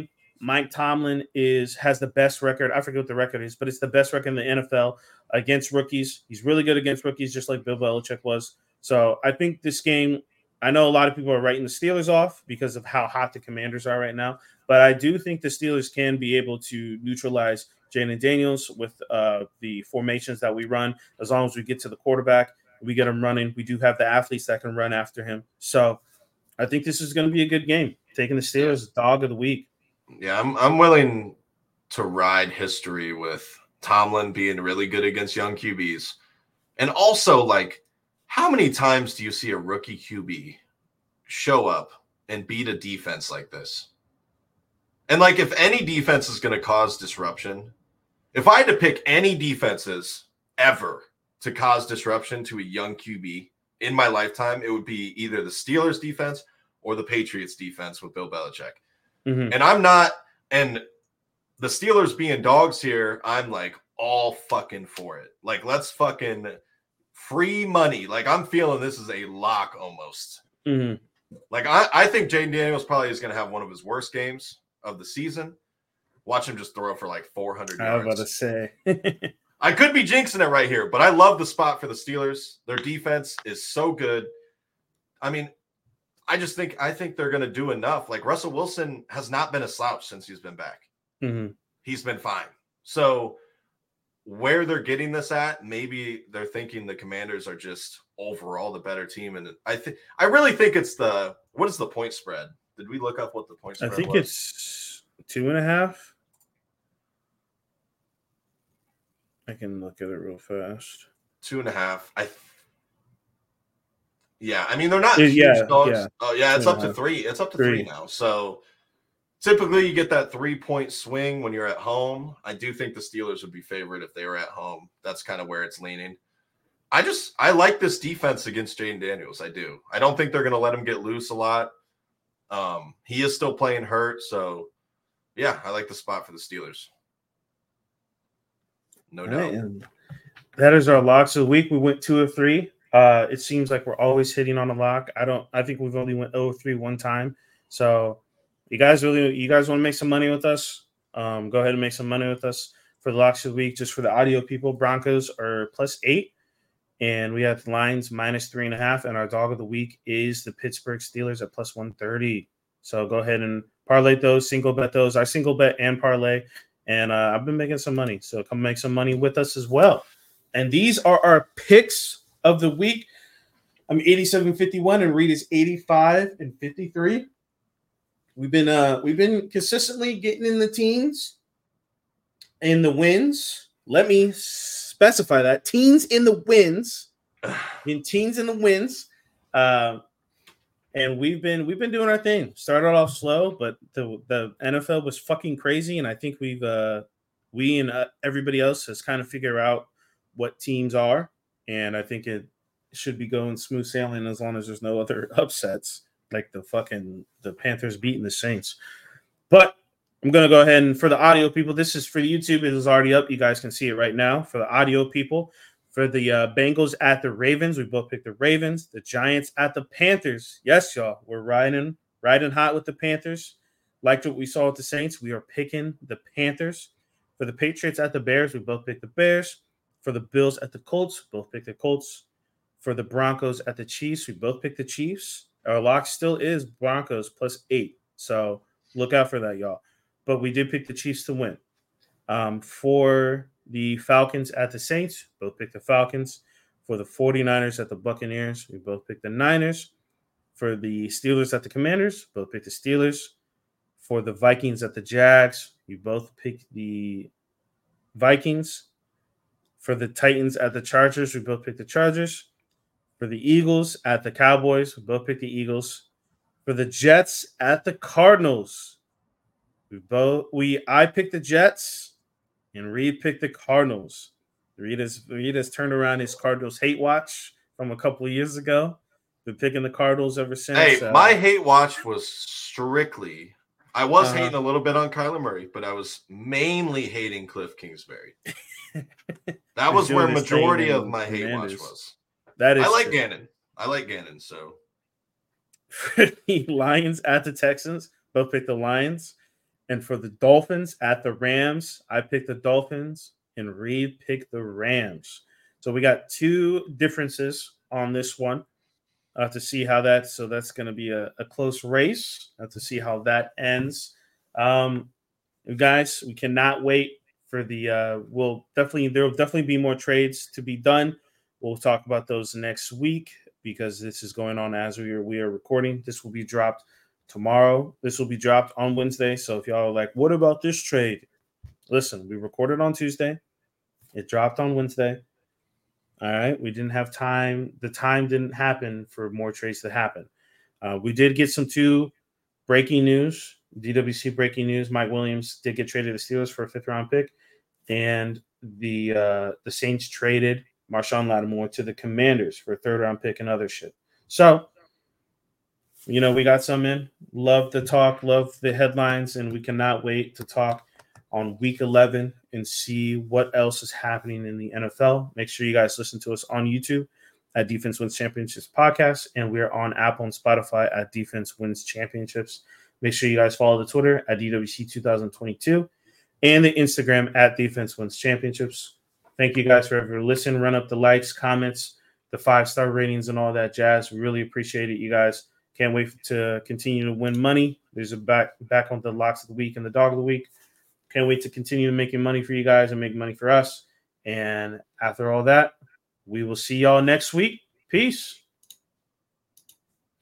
Mike Tomlin is has the best record. I forget what the record is, but it's the best record in the N F L against rookies. He's really good against rookies, just like Bill Belichick was. So I think this game, I know a lot of people are writing the Steelers off because of how hot the Commanders are right now, but I do think the Steelers can be able to neutralize Jayden Daniels with uh, the formations that we run. As long as we get to the quarterback, we get him running. We do have the athletes that can run after him. So I think this is going to be a good game. Taking the Steelers dog of the week. Yeah, I'm I'm willing to ride history with Tomlin being really good against young Q Bs. And also, like, how many times do you see a rookie Q B show up and beat a defense like this? And, like, if any defense is going to cause disruption, if I had to pick any defenses ever to cause disruption to a young Q B in my lifetime, it would be either the Steelers defense or the Patriots defense with Bill Belichick. Mm-hmm. And I'm not, and the Steelers being dogs here, I'm like all fucking for it. Like, let's fucking free money. Like, I'm feeling this is a lock almost. Mm-hmm. Like, I, I think Jayden Daniels probably is going to have one of his worst games of the season. Watch him just throw for like four hundred yards. I was about to say. I could be jinxing it right here, but I love the spot for the Steelers. Their defense is so good. I mean, I just think I think they're going to do enough. Like, Russell Wilson has not been a slouch since he's been back. Mm-hmm. He's been fine. So where they're getting this at, maybe they're thinking the Commanders are just overall the better team. And I think I really think it's the what is the point spread? Did we look up what the point spread was? I think was? It's two and a half. I can look at it real fast. Two and a half. I yeah, I mean they're not yeah, huge dogs. Yeah. Oh yeah, it's up to three. It's up to three. three now. So typically you get that three-point swing when you're at home. I do think the Steelers would be favored if they were at home. That's kind of where it's leaning. I just I like this defense against Jayden Daniels. I do. I don't think they're gonna let him get loose a lot. Um, he is still playing hurt, so yeah, I like the spot for the Steelers. No doubt. Right, and that is our locks of the week. We went two or three. Uh, it seems like we're always hitting on a lock. I don't. I think we've only went oh three one time. So, you guys really, you guys want to make some money with us? Um, go ahead and make some money with us for the locks of the week. Just for the audio people, Broncos are plus eight, and we have the lines minus three and a half. And our dog of the week is the Pittsburgh Steelers at plus one thirty. So go ahead and parlay those, single bet those. I single bet and parlay. And uh, I've been making some money, so come make some money with us as well. And these are our picks of the week. I'm eighty-seven fifty-one, and Reed is eighty-five and fifty-three. We've been uh, we've been consistently getting in the teens, in the wins. Let me specify that teens in the wins, in teens in the wins. Uh, And we've been we've been doing our thing. Started off slow, but the the N F L was fucking crazy, and I think we've uh, we and uh, everybody else has kind of figured out what teams are, and I think it should be going smooth sailing as long as there's no other upsets like the fucking the Panthers beating the Saints. But I'm gonna go ahead and for the audio people, this is for YouTube. It is already up. You guys can see it right now. For the audio people. For the uh, Bengals at the Ravens, we both picked the Ravens. The Giants at the Panthers. Yes, y'all, we're riding, riding hot with the Panthers. Liked what we saw with the Saints. We are picking the Panthers. For the Patriots at the Bears, we both picked the Bears. For the Bills at the Colts, both picked the Colts. For the Broncos at the Chiefs, we both picked the Chiefs. Our lock still is Broncos plus eight. So look out for that, y'all. But we did pick the Chiefs to win. Um, for the Falcons at the Saints, both picked the Falcons. For the 49ers at the Buccaneers, we both picked the Niners. For the Steelers at the Commanders, both picked the Steelers. For the Vikings at the Jags, we both picked the Vikings. For the Titans at the Chargers, we both picked the Chargers. For the Eagles at the Cowboys, we both picked the Eagles. For the Jets at the Cardinals, we both we I picked the Jets. And Reed picked the Cardinals. Reed has, Reed has turned around his Cardinals hate watch from a couple of years ago. Been picking the Cardinals ever since. Hey, uh, my hate watch was strictly – I was uh-huh. hating a little bit on Kyler Murray, but I was mainly hating Cliff Kingsbury. That was where majority of my hate Commanders. watch was. That is I like true. Gannon. I like Gannon, so. For the Lions at the Texans, both picked the Lions. And for the Dolphins at the Rams, I picked the Dolphins and Reed picked the Rams. So we got two differences on this one uh, to see how that. So that's going to be a, a close race uh, to see how that ends. Um, guys, we cannot wait for the. Uh, we'll definitely there will definitely be more trades to be done. We'll talk about those next week because this is going on as we are we are recording. This will be dropped tomorrow. This will be dropped on Wednesday. So if y'all are like, what about this trade? Listen, we recorded on Tuesday. It dropped on Wednesday. All right. We didn't have time. The time didn't happen for more trades to happen. Uh, we did get some two breaking news. D W C breaking news. Mike Williams did get traded to Steelers for a fifth round pick. And the uh, the Saints traded Marshawn Lattimore to the Commanders for a third round pick and other shit. So, you know, we got some in. Love the talk, love the headlines, and we cannot wait to talk on week eleven and see what else is happening in the N F L. Make sure you guys listen to us on YouTube at Defense Wins Championships Podcast, and we're on Apple and Spotify at Defense Wins Championships. Make sure you guys follow the Twitter at D W C twenty twenty-two and the Instagram at Defense Wins Championships. Thank you guys for ever listening. Run up the likes, comments, the five-star ratings, and all that jazz. We really appreciate it, you guys. Can't wait to continue to win money. There's a back back on the locks of the week and the dog of the week. Can't wait to continue making money for you guys and make money for us. And after all that, we will see y'all next week. Peace.